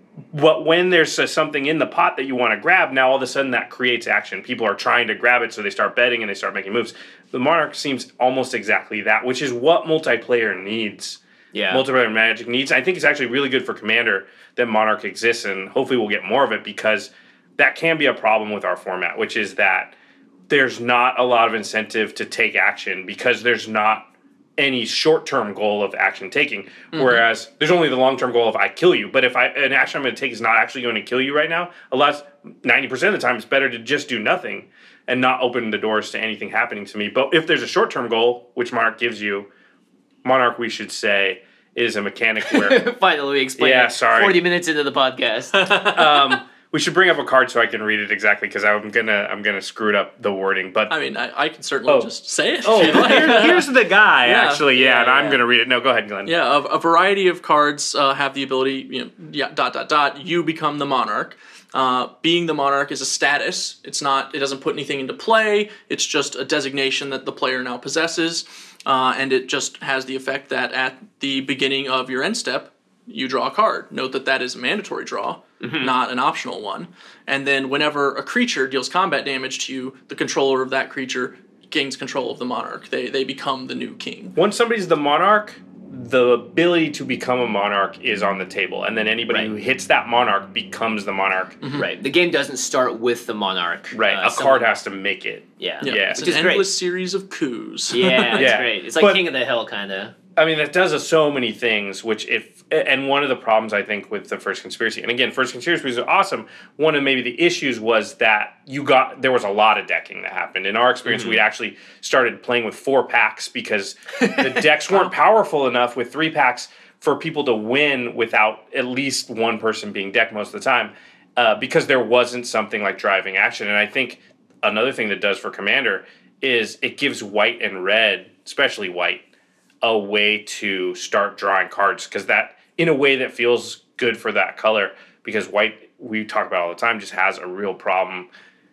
But when there's uh, something in the pot that you want to grab, now all of a sudden that creates action. People are trying to grab it, so they start betting and they start making moves. The Monarch seems almost exactly that, which is what multiplayer needs. Yeah. Multiplayer Magic needs. I think it's actually really good for Commander that Monarch exists, and hopefully we'll get more of it, because that can be a problem with our format, which is that there's not a lot of incentive to take action because there's not any short-term goal of action taking, mm-hmm. whereas there's only the long-term goal of I kill you. But if I an action I'm going to take is not actually going to kill you right now, a lot ninety percent of the time it's better to just do nothing and not open the doors to anything happening to me. But if there's a short-term goal, which Monarch gives you, Monarch, we should say, is a mechanic where Finally, we explained Yeah, it sorry. forty minutes into the podcast. um, we should bring up a card so I can read it exactly, because I'm gonna I'm gonna screw it up the wording. But I mean, I, I can certainly Oh. just say it. oh, well, here, here's the guy Yeah. actually. Yeah, Yeah, and I'm yeah. gonna read it. No, go ahead, Glenn. Yeah, a, a variety of cards uh, have the ability, you know, yeah, dot dot dot. You become the Monarch. Uh, being the Monarch is a status. It's not. It doesn't put anything into play. It's just a designation that the player now possesses, uh, and it just has the effect that at the beginning of your end step, you draw a card. Note that that is a mandatory draw, Mm-hmm. not an optional one. And then whenever a creature deals combat damage to you, the controller of that creature gains control of the Monarch. They they become the new king. Once somebody's the Monarch, the ability to become a Monarch is on the table, and then anybody Right. who hits that Monarch becomes the Monarch. Right. The game doesn't start with the Monarch. Right. Uh, a someone- card has to make it. Yeah. Yeah, Yeah. it's Which an is great. endless series of coups. Yeah, that's Yeah. great. It's like But- King of the Hill, kind of. I mean, that does so many things, which if, and one of the problems I think with the First Conspiracy, and again, First Conspiracy was awesome, one of maybe the issues was that you got, there was a lot of decking that happened. In our experience, we actually started playing with four packs because the decks weren't powerful enough with three packs for people to win without at least one person being decked most of the time, uh, because there wasn't something like driving action. And I think another thing that does for Commander is it gives white and red, especially white, a way to start drawing cards, because that, in a way that feels good for that color, because white, we talk about all the time, just has a real problem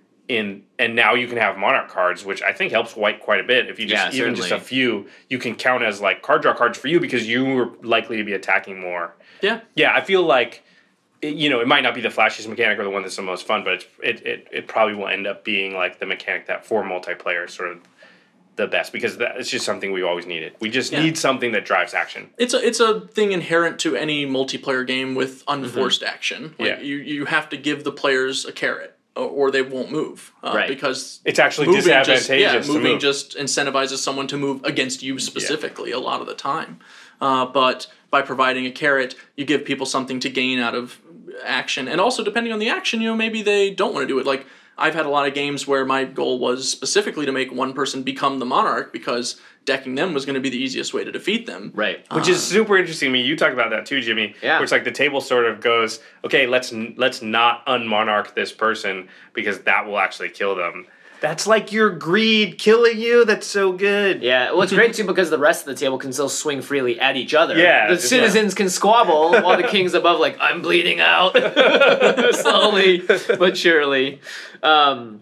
in, and now you can have Monarch cards, which I think helps white quite a bit. If you just, Yeah, even just a certainly. few, you can count as like card draw cards for you because you are likely to be attacking more. Yeah. Yeah, I feel like, it- you know, it might not be the flashiest mechanic or the one that's the most fun, but it's, it, it, it probably will end up being like the mechanic that for multiplayer is sort of the best, because that, it's just something we always needed. We just Yeah. need something that drives action. It's a it's a thing inherent to any multiplayer game with unforced action. Like Yeah. you, you have to give the players a carrot, or, or they won't move. Uh, Right. Because It's actually moving just, disadvantageous yeah, to moving move. just incentivizes someone to move against you specifically a lot of the time. Uh, but by providing a carrot, you give people something to gain out of action, and also depending on the action, you know, maybe they don't want to do it. Like I've had a lot of games where my goal was specifically to make one person become the Monarch because decking them was going to be the easiest way to defeat them. Right. Which is super interesting to me. You talked about that too, Jimmy. Yeah. Where it's like the table sort of goes, okay, let's let's not unmonarch this person because that will actually kill them. That's like your greed killing you. That's so good. Yeah, well, it's great too because the rest of the table can still swing freely at each other. Yeah, the just- citizens can squabble while the king's above, like, I'm bleeding out slowly but surely. Um,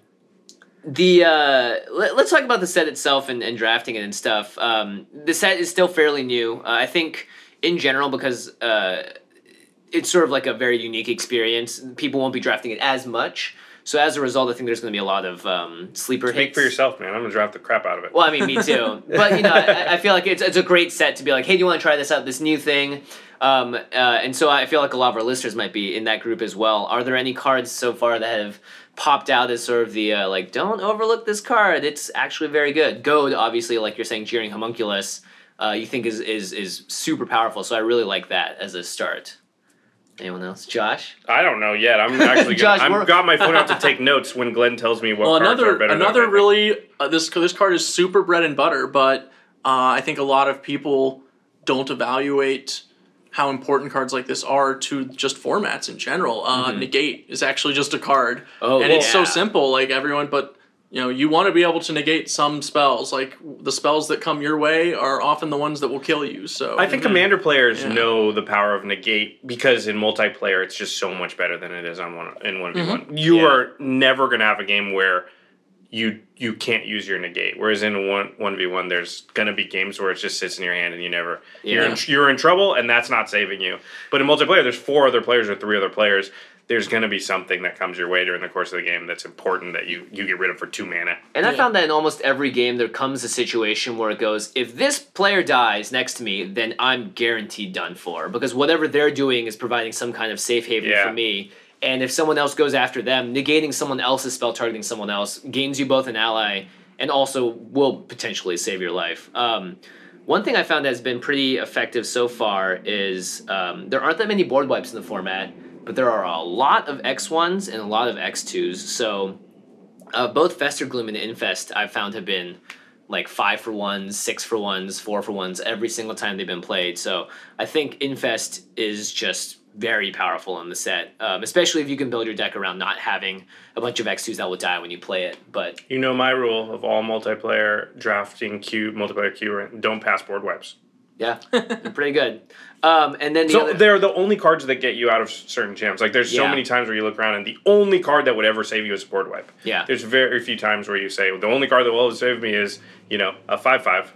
the uh, let, let's talk about the set itself and, and drafting it and stuff. Um, the set is still fairly new. Uh, I think in general because uh, it's sort of like a very unique experience. People won't be drafting it as much. So as a result, I think there's going to be a lot of um, sleeper Speak hits. for yourself, man. I'm gonna draft the crap out of it. Well, I mean, me too. But, you know, I, I feel like it's it's a great set to be like, hey, do you want to try this out, this new thing? Um, uh, and so I feel like a lot of our listeners might be in that group as well. Are there any cards so far that have popped out as sort of the, uh, like, don't overlook this card. It's actually very good. Goad, obviously, like you're saying, Jeering Homunculus, uh, you think is, is, is super powerful. So I really like that as a start. Anyone else? Josh? I don't know yet. I'm actually Josh, gonna, we're- I've got my phone out to take notes when Glenn tells me what Well, cards another are better another than really uh, this this card is super bread and butter, but uh, I think a lot of people don't evaluate how important cards like this are to just formats in general. Uh, Negate is actually just a card, Oh, and it's so yeah. simple. Like everyone, but you know, you want to be able to negate some spells. Like the spells that come your way are often the ones that will kill you. So I think Commander players Yeah. know the power of negate because in multiplayer it's just so much better than it is on one in one v one. Mm-hmm. You Yeah. are never gonna have a game where you you can't use your negate. Whereas in one one v one, there's gonna be games where it just sits in your hand and you never you're in, Yeah. you're in trouble and that's not saving you. But in multiplayer, there's four other players or three other players. There's gonna be something that comes your way during the course of the game that's important that you you get rid of for two mana. And I Yeah. found that in almost every game there comes a situation where it goes, if this player dies next to me, then I'm guaranteed done for. Because whatever they're doing is providing some kind of safe haven Yeah. for me. And if someone else goes after them, negating someone else's spell targeting someone else gains you both an ally and also will potentially save your life. Um, one thing I found that has been pretty effective so far is um, there aren't that many board wipes in the format, but there are a lot of X ones and a lot of X twos. So uh, both Festergloom and Infest I've found have been like five for ones, six for ones, four for ones every single time they've been played. So I think Infest is just very powerful in the set, um, especially if you can build your deck around not having a bunch of X twos that will die when you play it. But You know my rule of all multiplayer drafting queue multiplayer queue don't pass board wipes. yeah, they're pretty good. Um, and then the So other, they're the only cards that get you out of certain jams. Like there's so Yeah. many times where you look around and the only card that would ever save you is a board wipe. Yeah. There's very few times where you say the only card that will ever save me is, you know, a five five.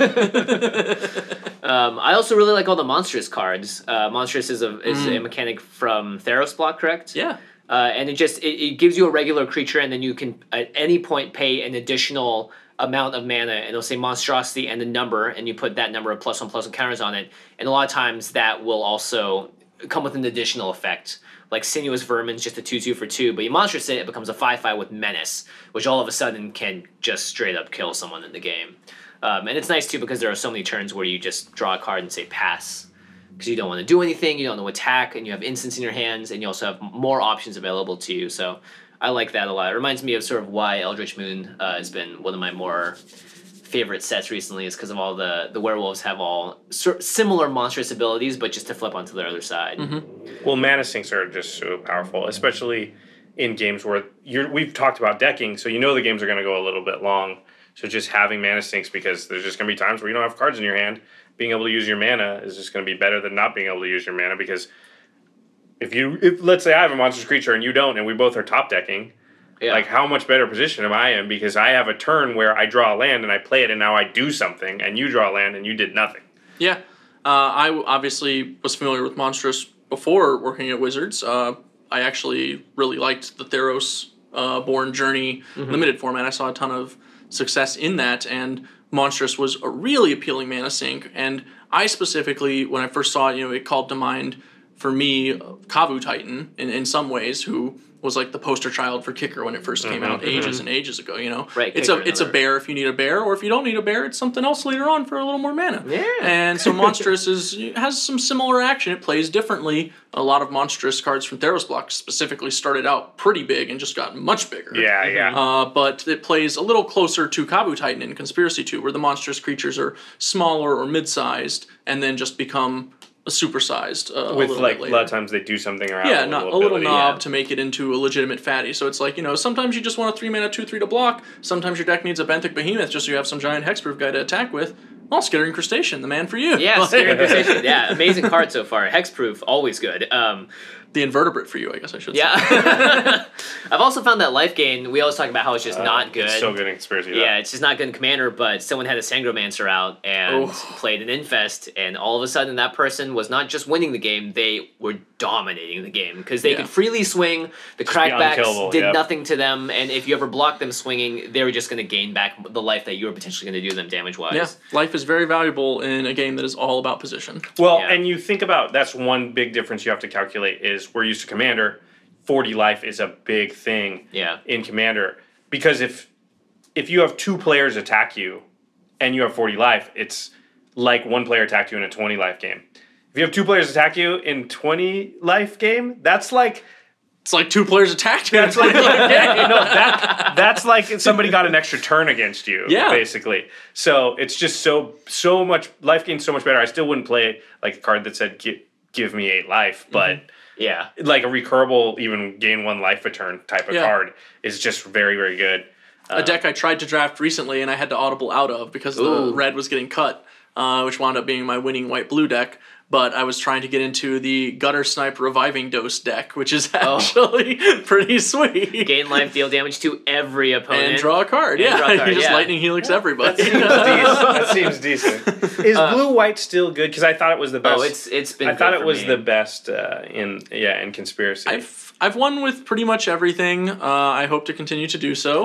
Um, I also really like all the Monstrous cards. Uh, Monstrous is a is a mechanic from Theros block, correct? yeah. Uh, and it just it, it gives you a regular creature, and then you can at any point pay an additional amount of mana, and it'll say monstrosity and the number, and you put that number of plus one plus one counters on it. And a lot of times that will also come with an additional effect. Like Sinuous Vermin's just a two two for two, but you monstrous it, it becomes a five five with Menace, which all of a sudden can just straight up kill someone in the game. Um, and it's nice too because there are so many turns where you just draw a card and say pass. Because you don't want to do anything, you don't want to attack, and you have instants in your hands, and you also have more options available to you. So I like that a lot. It reminds me of sort of why Eldritch Moon uh, has been one of my more favorite sets recently, is because of all the the werewolves have all sort similar monstrous abilities, but just to flip onto their other side. Well, mana sinks are just so powerful, especially in games where you're. We've talked about decking, so you know the games are going to go a little bit long. So just having mana sinks, because there's just going to be times where you don't have cards in your hand. Being able to use your mana is just going to be better than not being able to use your mana, because if you, if let's say I have a monstrous creature and you don't, and we both are top decking, Yeah. like how much better position am I in? Because I have a turn where I draw a land and I play it, and now I do something, and you draw a land and you did nothing. Yeah, uh, I w- obviously was familiar with Monstrous before working at Wizards. Uh, I actually really liked the Theros uh, Born Journey limited format. I saw a ton of success in that, and Monstrous was a really appealing mana sink. And I specifically, when I first saw it, you know, it called to mind for me Kavu Titan in, in some ways, who was like the poster child for Kicker when it first came out ages and ages ago. You know, Right, it's a Kicker, it's a another- bear if you need a bear, or if you don't need a bear, it's something else later on for a little more mana. Yeah. And so Monstrous is has some similar action. It plays differently. A lot of Monstrous cards from Theros blocks specifically started out pretty big and just got much bigger. Yeah, yeah. Uh, but it plays a little closer to Kavu Titan in Conspiracy two, where the monstrous creatures are smaller or mid-sized, and then just become supersized uh, With a little like bit a later. lot of times they do something around Yeah, the not, a little little ability. knob yeah. to make it into a legitimate fatty. So it's like, you know, sometimes you just want a three mana two three to block. Sometimes your deck needs a Benthic Behemoth just so you have some giant hexproof guy to attack with. Well, Skittering Crustacean, the man for you. Yeah, Scary Precision. Yeah, amazing card so far. Hexproof, always good. Um, The invertebrate for you, I guess I should say. yeah. I've also found that life gain, we always talk about how it's just Uh, not good. It's so good in Conspiracy. though. Yeah, it's just not good in Commander, but someone had a Sangromancer out and Oof. played an Infest, and all of a sudden that person was not just winning the game, they were dominating the game because they Yeah. could freely swing. The be crackbacks unkillable, did yep. nothing to them, and if you ever blocked them swinging, they were just going to gain back the life that you were potentially going to do them damage wise. Yeah, life is very valuable in a game that is all about position. Well, Yeah. and you think about that's one big difference you have to calculate is we're used to Commander. forty life is a big thing Yeah. in Commander because if if you have two players attack you and you have forty life, it's like one player attacked you in a twenty life game. If you have two players attack you in twenty life game, that's like It's like two players attacked you. that's like yeah, no, that that's like somebody got an extra turn against you, Yeah. basically. So it's just so so much life gain's so much better. I still wouldn't play like a card that said give, give me eight life, but Yeah. like a recurable even gain one life a turn type of Yeah. card is just very very good. A deck I tried to draft recently and I had to audible out of because Ooh. the red was getting cut, uh, which wound up being my winning white-blue deck. But I was trying to get into the Gutter Snipe Reviving Dose deck, which is Oh. actually pretty sweet. Gain life, deal damage to every opponent. And draw a card, And yeah. draw a card, you just yeah. lightning helix everybody. that seems decent. Is blue white still good? Because I thought it was the best. Oh, it's it's been. I thought good it for was me. the best uh, in yeah in Conspiracy. I've I've won with pretty much everything. Uh, I hope to continue to do so.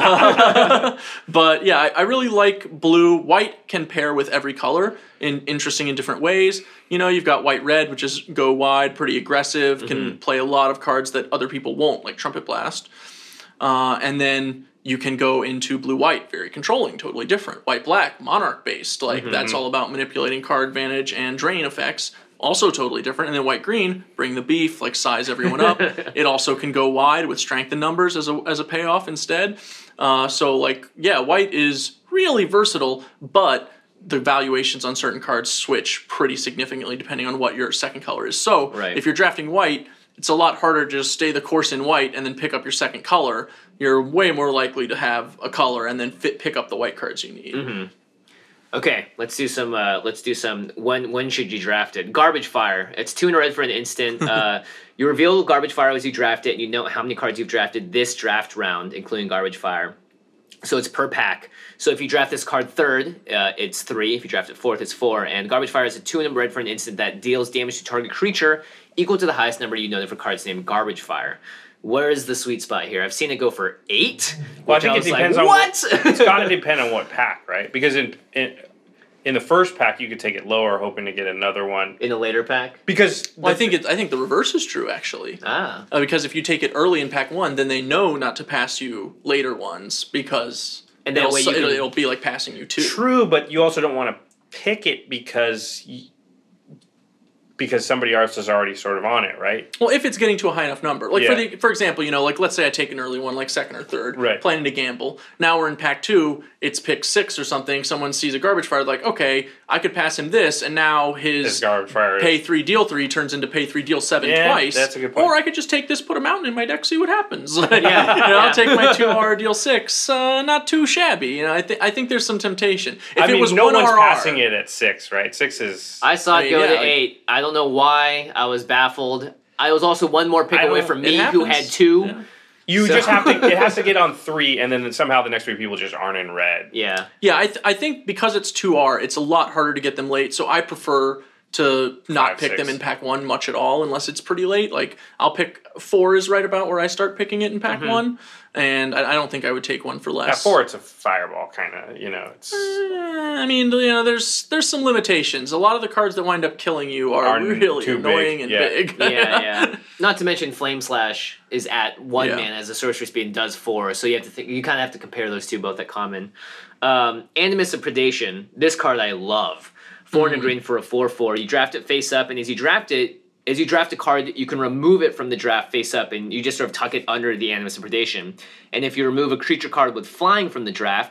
But yeah, I, I really like blue. White can pair with every color in interesting in different ways. You know, you've got white red, which is go wide, pretty aggressive, can play a lot of cards that other people won't, like Trumpet Blast. Uh, and then you can go into blue white, very controlling, totally different. White black, monarch based, like that's all about manipulating card advantage and drain effects. Also totally different. And then white green, bring the beef, like size everyone up. It also can go wide with strength in numbers as a as a payoff instead. Uh, so like yeah, white is really versatile, but the valuations on certain cards switch pretty significantly depending on what your second color is. So Right. if you're drafting white, it's a lot harder to just stay the course in white and then pick up your second color. You're way more likely to have a color and then fit, pick up the white cards you need. Okay, let's do some. Uh, let's do some. When when should you draft it? Garbage Fire. It's two in a red for an instant. Uh, you reveal Garbage Fire as you draft it, and you know how many cards you've drafted this draft round, including Garbage Fire. So it's per pack. So if you draft this card third, uh, it's three. If you draft it fourth, it's four. And Garbage Fire is a two in a red for an instant that deals damage to target creature equal to the highest number you know for cards named Garbage Fire. Where is the sweet spot here? I've seen it go for eight. Well, I which think it was like, depends on what. It's got to depend on what pack, right? Because in, in in the first pack you could take it lower, hoping to get another one. In a later pack. Because Well, I the- think it, I think the reverse is true actually. Ah. Uh, because if you take it early in pack one, then they know not to pass you later ones because And that it'll, way you su- can- it'll, it'll be like passing you two. true, but you also don't want to pick it because y- because somebody else is already sort of on it, right? Well, if it's getting to a high enough number, like for Yeah. the for example, you know, like let's say I take an early one, like second or third, Right. planning to gamble. Now we're in pack two, it's pick six or something. Someone sees a garbage fire, like okay, I could pass him this, and now his This garbage fire. pay three deal three turns into pay three deal seven Yeah, twice. that's a good point. Or I could just take this, put a mountain in my deck, see what happens. yeah, you know, yeah. I'll take my two R deal six, uh, not too shabby. You know, I think I think there's some temptation. If I it mean, was no one one's R R, passing it at six, right? Six is. I saw I it mean, go yeah, to like- eight. I don't know why. I was baffled. I was also one more pick I away don't- from it me, who happens. had two. Yeah. you so- just have to. It has to get on three, and then somehow the next three people just aren't in red. Yeah. Yeah, I, th- I think because it's two R, it's a lot harder to get them late. So I prefer to not Five, pick six. them in pack one much at all, unless it's pretty late. Like I'll pick four is right about where I start picking it in pack one, and I, I don't think I would take one for less. At four, it's a fireball kind of. You know, it's. Eh, I mean, you know, there's there's some limitations. A lot of the cards that wind up killing you are, Are really too big, annoying and yeah. big. Yeah, yeah. Not to mention Flame Slash is at one Yeah. mana as a sorcery speed and does four, so you have to think you kind of have to compare those two both at common. Um, Animus of Predation. This card I love. Four and a green for a four four. You draft it face up, and as you draft it, as you draft a card, you can remove it from the draft face up, and you just sort of tuck it under the Animus of Predation. And if you remove a creature card with flying from the draft,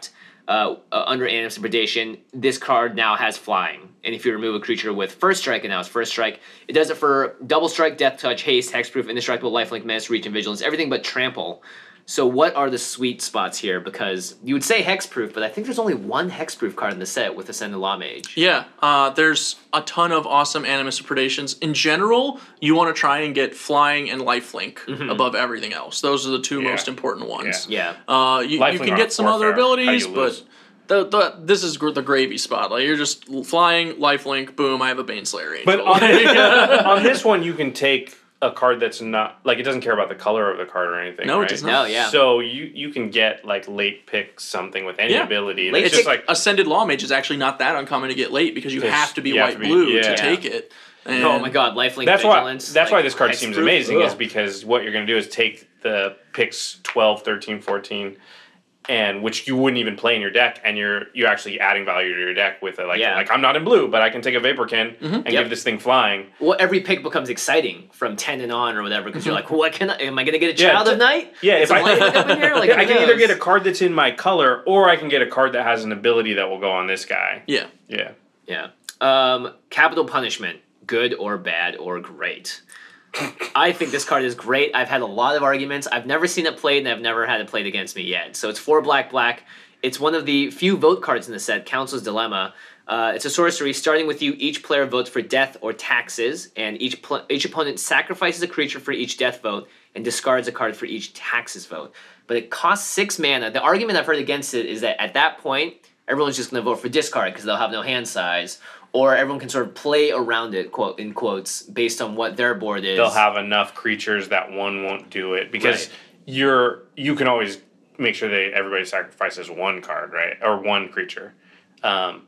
uh, uh, under Animus of Predation, this card now has flying. And if you remove a creature with first strike, and now it's first strike, it does it for double strike, death touch, haste, hexproof, indestructible, lifelink, menace, reach, and vigilance, everything but trample. So what are the sweet spots here? Because you would say hexproof, but I think there's only one hexproof card in the set with Ascended Law Mage. Yeah, uh, there's a ton of awesome Animus of Predations. In general, you want to try and get flying and lifelink mm-hmm. above everything else. Those are the two yeah. most important ones. Yeah. yeah. Uh, you, you can get some other abilities, but the, the, this is the gravy spot. Like, you're just flying, lifelink, boom, I have a Baneslayer Angel. But on, on this one, you can take a card that's not, like, it doesn't care about the color of the card or anything. No, right? it does not. No, yeah. So you, you can get, like, late pick something with any yeah. ability. Late it's just like Ascended Law Mage is actually not that uncommon to get late because you have to be white blue yeah. to yeah. take it. And oh my god, lifelink that's vigilance. Why, that's like, why this card seems hexproof? amazing, Ugh. is because what you're going to do is take the picks twelve, thirteen, fourteen, and which you wouldn't even play in your deck, and you're you're actually adding value to your deck with a, like, Yeah. like I'm not in blue, but I can take a Vaporkin Mm-hmm. and Yep. give this thing flying. Well, every pick becomes exciting from ten and on or whatever because you're like, what can I, am I going to get a Yeah, Child t- of Night? Yeah, Is if the I, lifelink up in here? Like, I who can either knows? get a card that's in my color, or I can get a card that has an ability that will go on this guy. Yeah. Yeah. Yeah. Um, Capital Punishment, good or bad or great? I think this card is great. I've had a lot of arguments. I've never seen it played, and I've never had it played against me yet. So it's four black, black. It's one of the few vote cards in the set, Council's Dilemma. Uh, it's a sorcery. Starting with you, each player votes for death or taxes, and each pl- each opponent sacrifices a creature for each death vote and discards a card for each taxes vote. But it costs six mana. The argument I've heard against it is that at that point, everyone's just going to vote for discard because they'll have no hand size, or everyone can sort of play around it, quote in quotes, based on what their board is. They'll have enough creatures that one won't do it because Right. you're you can always make sure that everybody sacrifices one card, right, or one creature. Um,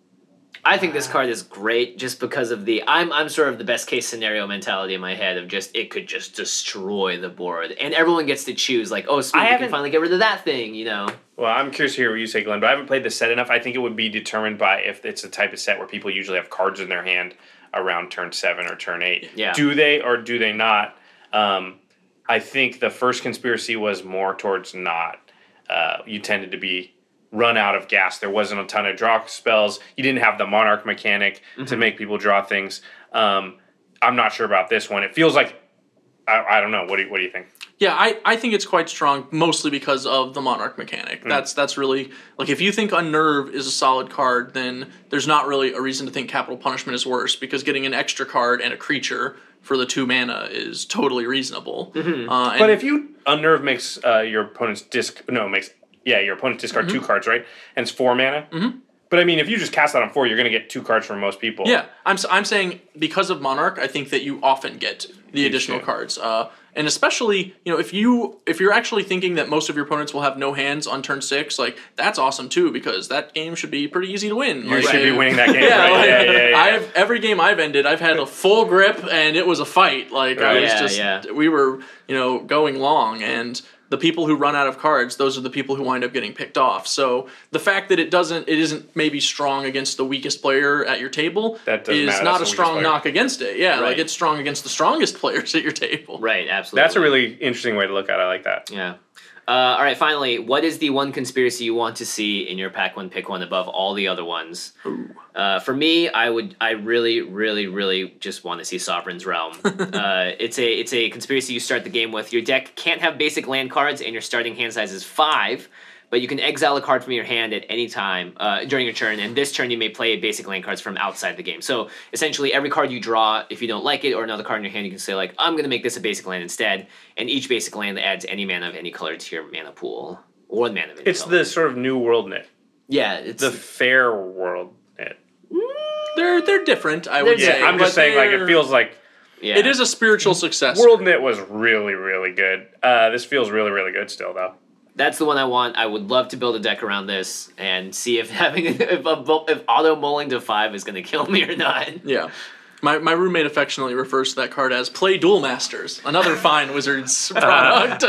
I think this card is great just because of the I'm I'm sort of the best case scenario mentality in my head of just it could just destroy the board and everyone gets to choose like, oh sweet, I we can haven't- finally get rid of that thing, you know. well, I'm curious to hear what you say, Glenn, but I haven't played the set enough. I think it would be determined by if it's a type of set where people usually have cards in their hand around turn seven or turn eight. Yeah. Do they or do they not? Um, I think the first conspiracy was more towards not. Uh, you tended to be run out of gas. There wasn't a ton of draw spells. You didn't have the Monarch mechanic Mm-hmm. to make people draw things. Um, I'm not sure about this one. It feels like, I, I don't know. What do you, what do you think? Yeah, I, I think it's quite strong, mostly because of the Monarch mechanic. Mm. That's that's really, like, if you think Unnerve is a solid card, then there's not really a reason to think Capital Punishment is worse, because getting an extra card and a creature for the two mana is totally reasonable. Mm-hmm. Uh, and But if you Unnerve makes uh, your opponent's disc no makes yeah your opponent's discard Mm-hmm. two cards, right, and it's four mana. Mm-hmm. But I mean, if you just cast that on four, you're going to get two cards from most people. Yeah, I'm s- I'm saying because of Monarch, I think that you often get the additional do. cards, uh, and especially you know if you if you're actually thinking that most of your opponents will have no hands on turn six, like that's awesome too, because that game should be pretty easy to win. You Like, should be I- winning that game. Yeah, right? like, yeah, yeah, yeah. I've every game I've ended, I've had a full grip, and it was a fight. Like I Right. was Yeah, just, yeah. we were, you know, going long, and the people who run out of cards, those are the people who wind up getting picked off. So the fact that it doesn't, it isn't maybe strong against the weakest player at your table That doesn't is matter. not That's a the strong weakest player. knock against it. Yeah, Right. like it's strong against the strongest players at your table. Right, absolutely. That's a really interesting way to look at it. I like that. Yeah. Uh, all right, finally, what is the one conspiracy you want to see in your pack one pick one above all the other ones? Uh, for me, I would, I really, really, really just want to see Sovereign's Realm. uh, it's a, it's a conspiracy you start the game with. Your deck can't have basic land cards, and your starting hand size is five. But you can exile a card from your hand at any time uh, during your turn, and this turn you may play basic land cards from outside the game. So essentially, every card you draw, if you don't like it, or another card in your hand, you can say like, "I'm going to make this a basic land instead," and each basic land adds any mana of any color to your mana pool, or one mana of any It's color. the sort of new world knit, yeah, it's the fair world knit. They're they're different, I would They're say. Yeah, I'm just but saying, like, it they're- feels like yeah. It is a spiritual success. World Knit was really, really good. Uh, this feels really, really good still, though. That's the one I want. I would love to build a deck around this and see if having if if auto mulling to five is going to kill me or not. Yeah. My, my roommate affectionately refers to that card as Play Duel Masters, another fine Wizards product.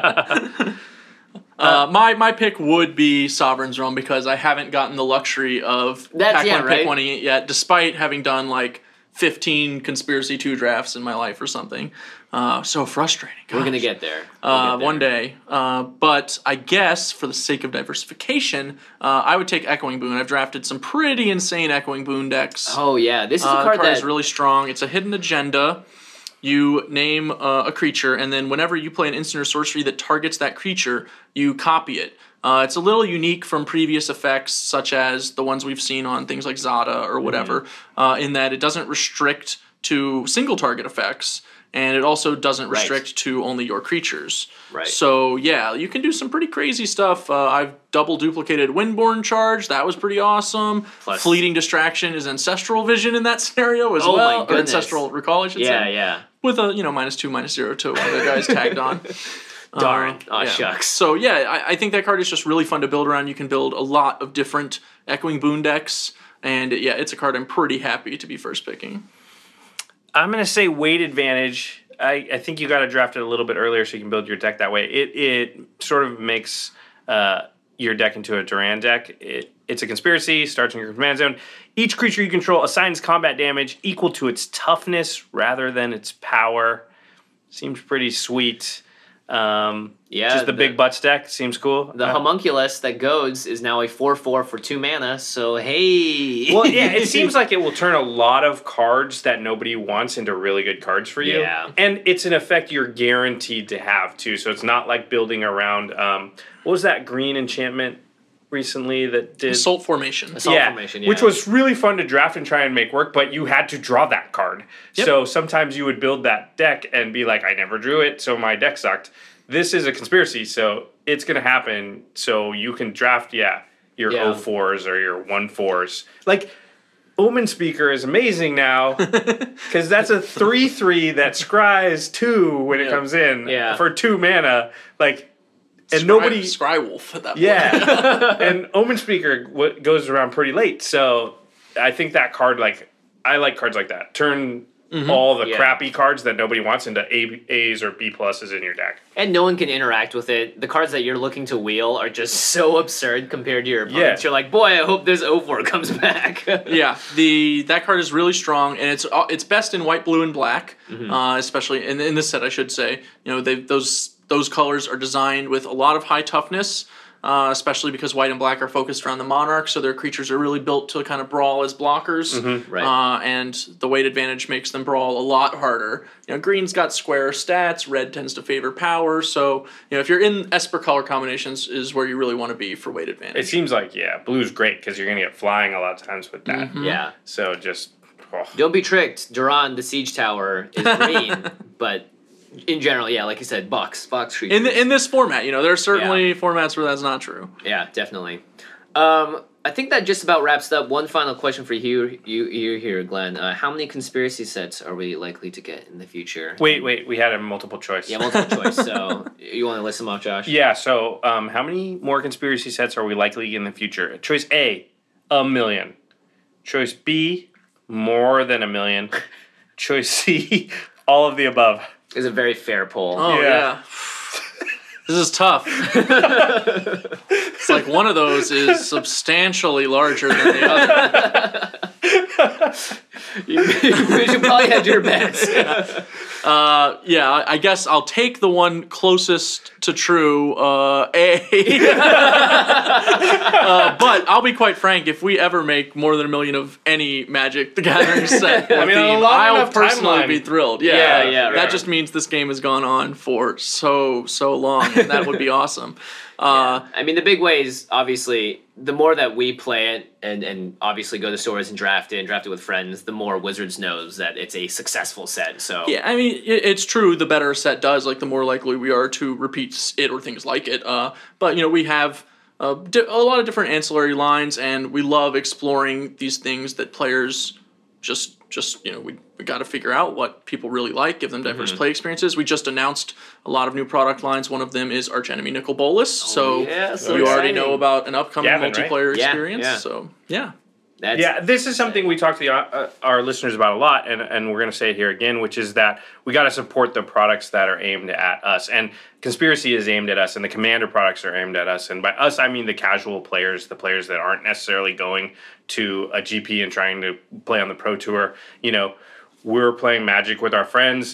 uh, my my pick would be Sovereign's Realm because I haven't gotten the luxury of That's- pack yeah, one, right? pick one yet, despite having done like fifteen Conspiracy two drafts in my life or something. Uh, so frustrating. We're going to Gosh. get there. We'll Uh, get there. one day. Uh, but I guess for the sake of diversification, uh, I would take Echoing Boon. I've drafted some pretty insane Echoing Boon decks. Oh, yeah. This is Uh, a the card card that... is really strong. It's a hidden agenda. You name uh, a creature, and then whenever you play an instant or sorcery that targets that creature, you copy it. Uh, it's a little unique from previous effects, such as the ones we've seen on things like Zada or whatever, mm-hmm. uh, in that it doesn't restrict to single target effects, and it also doesn't restrict right. to only your creatures. Right. So, yeah, you can do some pretty crazy stuff. Uh, I've double duplicated Windborne Charge. That was pretty awesome. Plus, Fleeting Distraction is Ancestral Vision in that scenario as oh well. My goodness. Or Ancestral Recall, I should yeah, say. Yeah, yeah. With a, you know, minus two, minus zero to one of the guys tagged on. Darn. Uh, Aw, yeah. shucks. So, yeah, I, I think that card is just really fun to build around. You can build a lot of different Echoing Boon decks. And, yeah, it's a card I'm pretty happy to be first picking. I'm going to say weight advantage. I, I think you got to draft it a little bit earlier so you can build your deck that way. It it sort of makes uh, your deck into a Duran deck. It, it's a conspiracy, starts in your command zone. Each creature you control assigns combat damage equal to its toughness rather than its power. Seems pretty sweet. Um, Yeah, just the, the- big butts deck seems cool. The Uh, homunculus that goads is now a four four for two mana, so hey. Well, yeah, it seems like it will turn a lot of cards that nobody wants into really good cards for you. Yeah. And it's an effect you're guaranteed to have, too. So it's not like building around, um, what was that green enchantment recently that did... Assault Formation. Assault yeah, Formation, yeah. which was really fun to draft and try and make work, but you had to draw that card. Yep. So sometimes you would build that deck and be like, I never drew it, so my deck sucked. This is a conspiracy, so it's going to happen. So you can draft, yeah, your Yeah. oh fours or your one fours. Like, Omen Speaker is amazing now because that's a three three that scries two when it Yeah. comes in Yeah. for two mana. Like, and Scry, nobody... Scrywolf at that point. Yeah, and Omen Speaker w- goes around pretty late, so I think that card, like, I like cards like that. Turn all the Yeah. crappy cards that nobody wants into A, A's or B pluses in your deck. And no one can interact with it. The cards that you're looking to wheel are just so absurd compared to your opponents. Yeah. You're like, boy, I hope this oh four comes back. Yeah, the that card is really strong, and it's uh, it's best in white, blue, and black, Mm-hmm. uh, especially in in this set. I should say, you know, they those those colors are designed with a lot of high toughness, uh, especially because white and black are focused around the monarch, so their creatures are really built to kind of brawl as blockers, Right. uh, and the weight advantage makes them brawl a lot harder. You know, green's got square stats, red tends to favor power, so you know if you're in Esper color combinations is where you really want to be for weight advantage. It seems like, yeah, blue's great because you're going to get flying a lot of times with that. Yeah. So just, oh. Don't be tricked. Duran, the siege tower, is green, but in general, yeah, like you said, box, box creatures. in the, in this format, you know, there are certainly formats where that's not true. Yeah, definitely. Um, I think that just about wraps up. One final question for you, you, you here, Glenn. Uh, how many conspiracy sets are we likely to get in the future? Wait, wait, we had a multiple choice. Yeah, multiple choice. So you want to list them off, Josh? Yeah, so um, how many more conspiracy sets are we likely in the future? Choice A, a million. Choice B, more than a million. Choice C, all of the above. It's a very fair poll. Oh Yeah. yeah. This is tough. It's like one of those is substantially larger than the other. you, you should probably hedge your bets. Uh, yeah, I I guess I'll take the one closest to true, uh, A. uh, but I'll be quite frank, if we ever make more than a million of any Magic the Gathering set, I mean, theme, a long I'll enough personally timeline. be thrilled. Yeah, Yeah, yeah, That right. just means this game has gone on for so, so long, and that would be awesome. Uh, I mean, the big ways, obviously, the more that we play it and, and obviously go to stores and draft it and draft it with friends, the more Wizards knows that it's a successful set. So Yeah, I mean, it, it's true. The better a set does, like the more likely we are to repeat it or things like it. Uh, but you know, we have uh, di- a lot of different ancillary lines, and we love exploring these things that players just just you know we we got to figure out what people really like, give them diverse Mm-hmm. play experiences. We just announced a lot of new product lines. One of them is Archenemy Nicol Bolas. so yeah, so you already exciting. know about an upcoming Gavin, right? multiplayer Yeah, experience. yeah. So yeah. that's, Yeah, this is something we talk to the, uh, our listeners about a lot, and, and we're going to say it here again, which is that we got to support the products that are aimed at us. And Conspiracy is aimed at us, and the Commander products are aimed at us. And by us, I mean the casual players, the players that aren't necessarily going to a G P and trying to play on the Pro Tour. You know, we're playing Magic with our friends.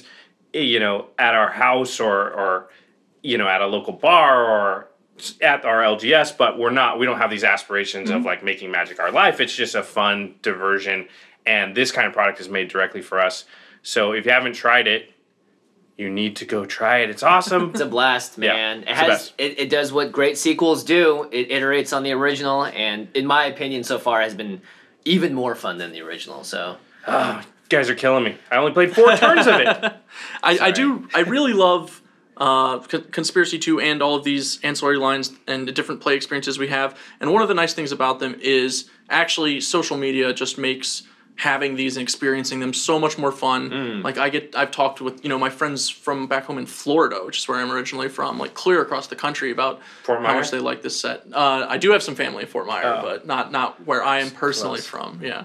you know, at our house or or you know at a local bar or at our L G S, but we're not. We don't have these aspirations mm-hmm. of like making Magic our life. It's just a fun diversion, and this kind of product is made directly for us. So if you haven't tried it, you need to go try it. It's awesome. It's a blast, man. Yeah, it has it, it does what great sequels do. It iterates on the original, and in my opinion, so far has been even more fun than the original. So, oh, you guys are killing me. I only played four turns of it. I, I do. I really love uh, C- Conspiracy two and all of these ancillary lines and the different play experiences we have. And one of the nice things about them is actually social media just makes having these and experiencing them so much more fun. Mm. Like I get, I've talked with, you know, my friends from back home in Florida, which is where I'm originally from, like clear across the country about Fort Myer? how much they like this set. Uh, I do have some family in Fort Myer, oh. but not not where I am personally Close. from. Yeah.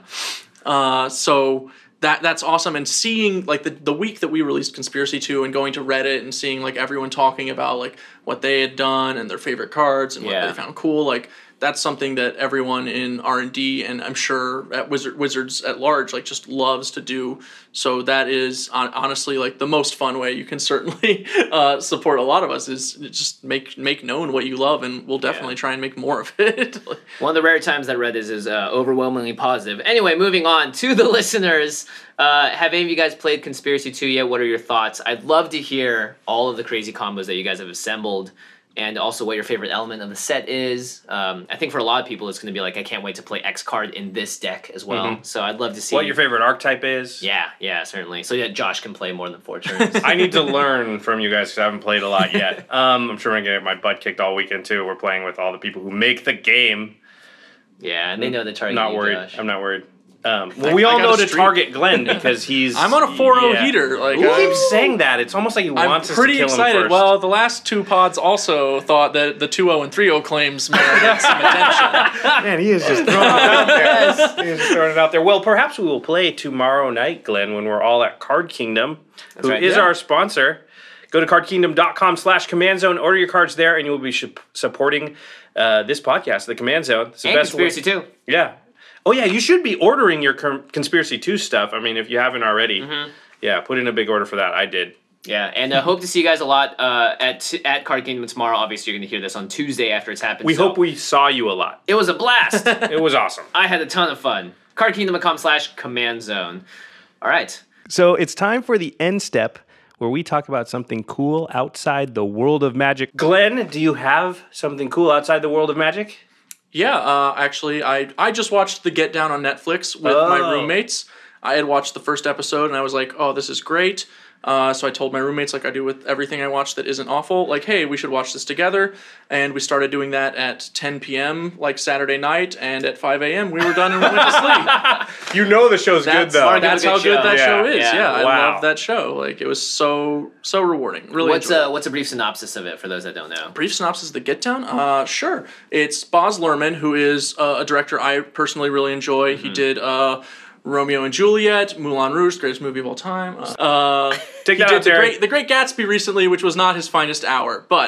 Uh, so that that's awesome. And seeing like the, the week that we released Conspiracy two and going to Reddit and seeing like everyone talking about like what they had done and their favorite cards and what yeah. they found cool, like that's something that everyone in R and D and I'm sure at Wizard, Wizards at large like just loves to do. So that is honestly like the most fun way you can certainly uh, support a lot of us is just make make known what you love, and we'll definitely yeah. try and make more of it. One of the rare times that Reddit is, is uh, overwhelmingly positive. Anyway, moving on to the listeners. Uh, have any of you guys played Conspiracy two yet? What are your thoughts? I'd love to hear all of the crazy combos that you guys have assembled. And also what your favorite element of the set is. Um, I think for a lot of people, it's going to be like, I can't wait to play X card in this deck as well. Mm-hmm. So I'd love to see what your favorite archetype is. Yeah, yeah, certainly. So yeah, Josh can play more than four turns. I need to learn from you guys because I haven't played a lot yet. Um, I'm sure I'm going to get my butt kicked all weekend too. We're playing with all the people who make the game. Yeah, and they know the target. Not you, worried. Josh. I'm not worried. Um, well, we I, all I know to target Glenn because he's. I'm on a four oh yeah. heater. Like Who I'm, keeps saying that? It's almost like he wants us to kill him first. I'm pretty excited. Well, the last two pods also thought that the two oh and three oh claims merited some attention. Man, he is just throwing it out there. He is just throwing it out there. Well, perhaps we will play tomorrow night, Glenn, when we're all at Card Kingdom, That's who right, is yeah. our sponsor. Go to cardkingdom.com slash command zone. Order your cards there, and you will be sh- supporting uh, this podcast, the Command Zone. It's the and best Conspiracy way. two. Yeah. Oh, yeah, you should be ordering your Conspiracy two stuff. I mean, if you haven't already. Mm-hmm. Yeah, put in a big order for that. I did. Yeah, and uh, hope to see you guys a lot uh, at at Card Kingdom tomorrow. Obviously, you're going to hear this on Tuesday after it's happened. We so. hope we saw you a lot. It was a blast. It was awesome. I had a ton of fun. cardkingdom.com slash command zone. All right. So it's time for the end step, where we talk about something cool outside the world of Magic. Glenn, do you have something cool outside the world of Magic? Yeah, uh, actually, I I just watched The Get Down on Netflix with oh. my roommates. I had watched the first episode, and I was like, oh, this is great. Uh, so I told my roommates, like I do with everything I watch that isn't awful, like, hey, we should watch this together. And we started doing that at ten p.m., like Saturday night, and at five a.m. we were done and we went to sleep. You know the show's that's, good, though. That's how good that yeah. show is. Yeah, yeah wow. I love that show. Like, it was so, so rewarding. Really What's enjoyed a, it. what's a brief synopsis of it for those that don't know? Brief synopsis of The Get Down? Uh, sure. It's Baz Luhrmann, who is uh, a director I personally really enjoy. Mm-hmm. He did... Uh, Romeo and Juliet, Moulin Rouge, greatest movie of all time. Uh, Take he that did out the there. great, the Great Gatsby recently, which was not his finest hour, but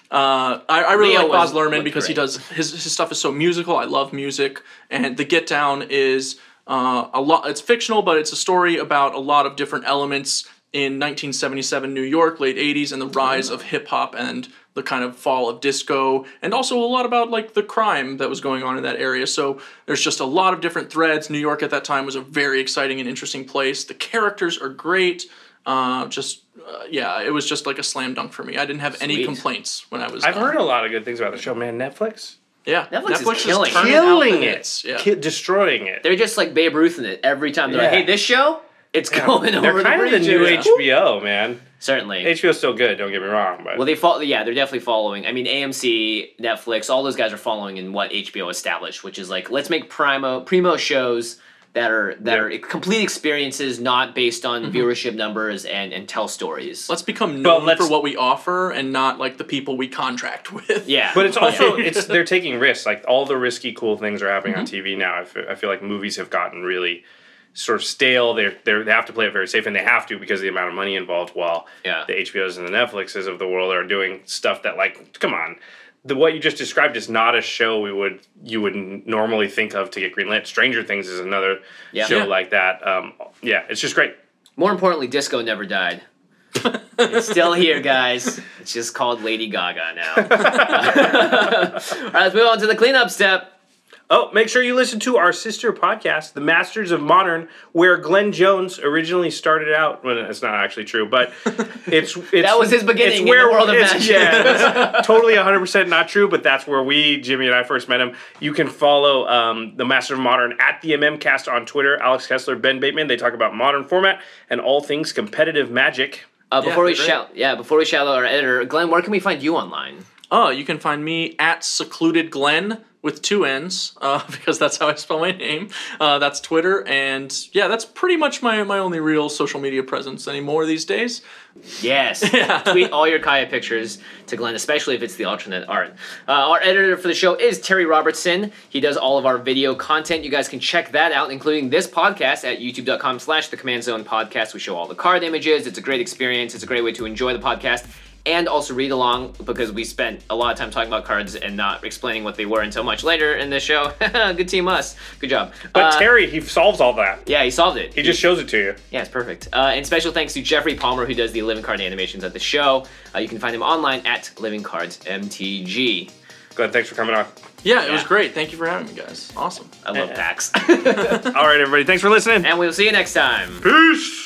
uh, I, I really Leo like Baz was- Luhrmann was because he great. does his his stuff is so musical. I love music, and The Get Down is uh, a lot. It's fictional, but it's a story about a lot of different elements in nineteen seventy-seven New York, late eighties, and the rise of hip hop and the kind of fall of disco, and also a lot about like the crime that was going on in that area. So there's just a lot of different threads. New York at that time was a very exciting and interesting place. The characters are great. Uh, just uh, yeah, it was just like a slam dunk for me. I didn't have any Sweet. complaints when I was. I've uh, heard a lot of good things about the show, man. Netflix? Yeah, Netflix is killing it. turning out the Killing hits. it. Yeah. Ki- destroying it. They're just like Babe Ruth in it every time. They're Yeah. like, hey, this show, it's Yeah. going They're over kind the of the bridge. new Yeah. H B O, man. Certainly. H B O's still good, don't get me wrong. But Well, they follow. Yeah, they're definitely following. I mean, A M C, Netflix, all those guys are following in what H B O established, which is like, let's make primo primo shows that are that Yeah. are complete experiences, not based on mm-hmm. viewership numbers, and and tell stories. Let's become But known let's- for what we offer and not like the people we contract with. yeah, But it's also it's they're taking risks. Like all the risky, cool things are happening on T V now. I feel, I feel like movies have gotten really sort of stale. They're, they're they have to play it very safe, and they have to because of the amount of money involved. While Yeah. the H B Os and the Netflixes of the world are doing stuff that, like, come on, the what you just described is not a show we would you would n- normally think of to get greenlit. Stranger Things is another Yeah. show Yeah. like that. Um, yeah, it's just great. More importantly, disco never died. It's still here, guys. It's just called Lady Gaga now. All right, let's move on to the cleanup step. Oh, make sure you listen to our sister podcast, The Masters of Modern, where Glenn Jones originally started out. Well, it's not actually true, but it's, it's that was his beginning it's in where, the world of it's, magic. Yeah, it's totally one hundred percent not true, but that's where we, Jimmy and I, first met him. You can follow um, The Masters of Modern at the M M Cast on Twitter. Alex Kessler, Ben Bateman. They talk about modern format and all things competitive magic. Uh, before Yeah, we great. shout, yeah, before we shout out our editor, Glenn, where can we find you online? Oh, you can find me at Secluded Glenn with two N's, uh, because that's how I spell my name. Uh, that's Twitter, and yeah, that's pretty much my, my only real social media presence anymore these days. Yes. Tweet all your Kaya pictures to Glenn, especially if it's the alternate art. Uh, our editor for the show is Terry Robertson. He does all of our video content. You guys can check that out, including this podcast at youtube.com slash the Command Zone podcast. We show all the card images. It's a great experience. It's a great way to enjoy the podcast and also read along, because we spent a lot of time talking about cards and not explaining what they were until much later in the show. Good team us. Good job. But Uh, Terry, he solves all that. yeah, he solved it. He just shows it to you. Yeah, it's perfect. Uh, and special thanks to Jeffrey Palmer, who does the Living Card animations at the show. Uh, you can find him online at Living Cards M T G. Glenn, thanks for coming on. Yeah, it was Yeah. great. Thank you for having me, guys. Awesome. I love PAX. All right, everybody. Thanks for listening. And we'll see you next time. Peace.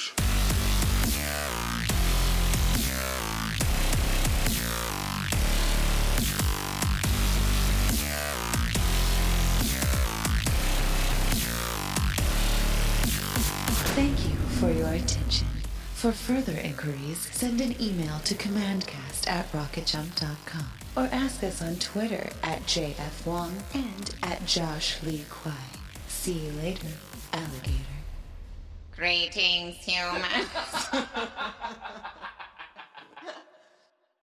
Thank you for your attention. For further inquiries, send an email to commandcast at rocketjump dot com or ask us on Twitter at J F Wong and at Josh Lee Kwai. See you later, alligator. Greetings, humans.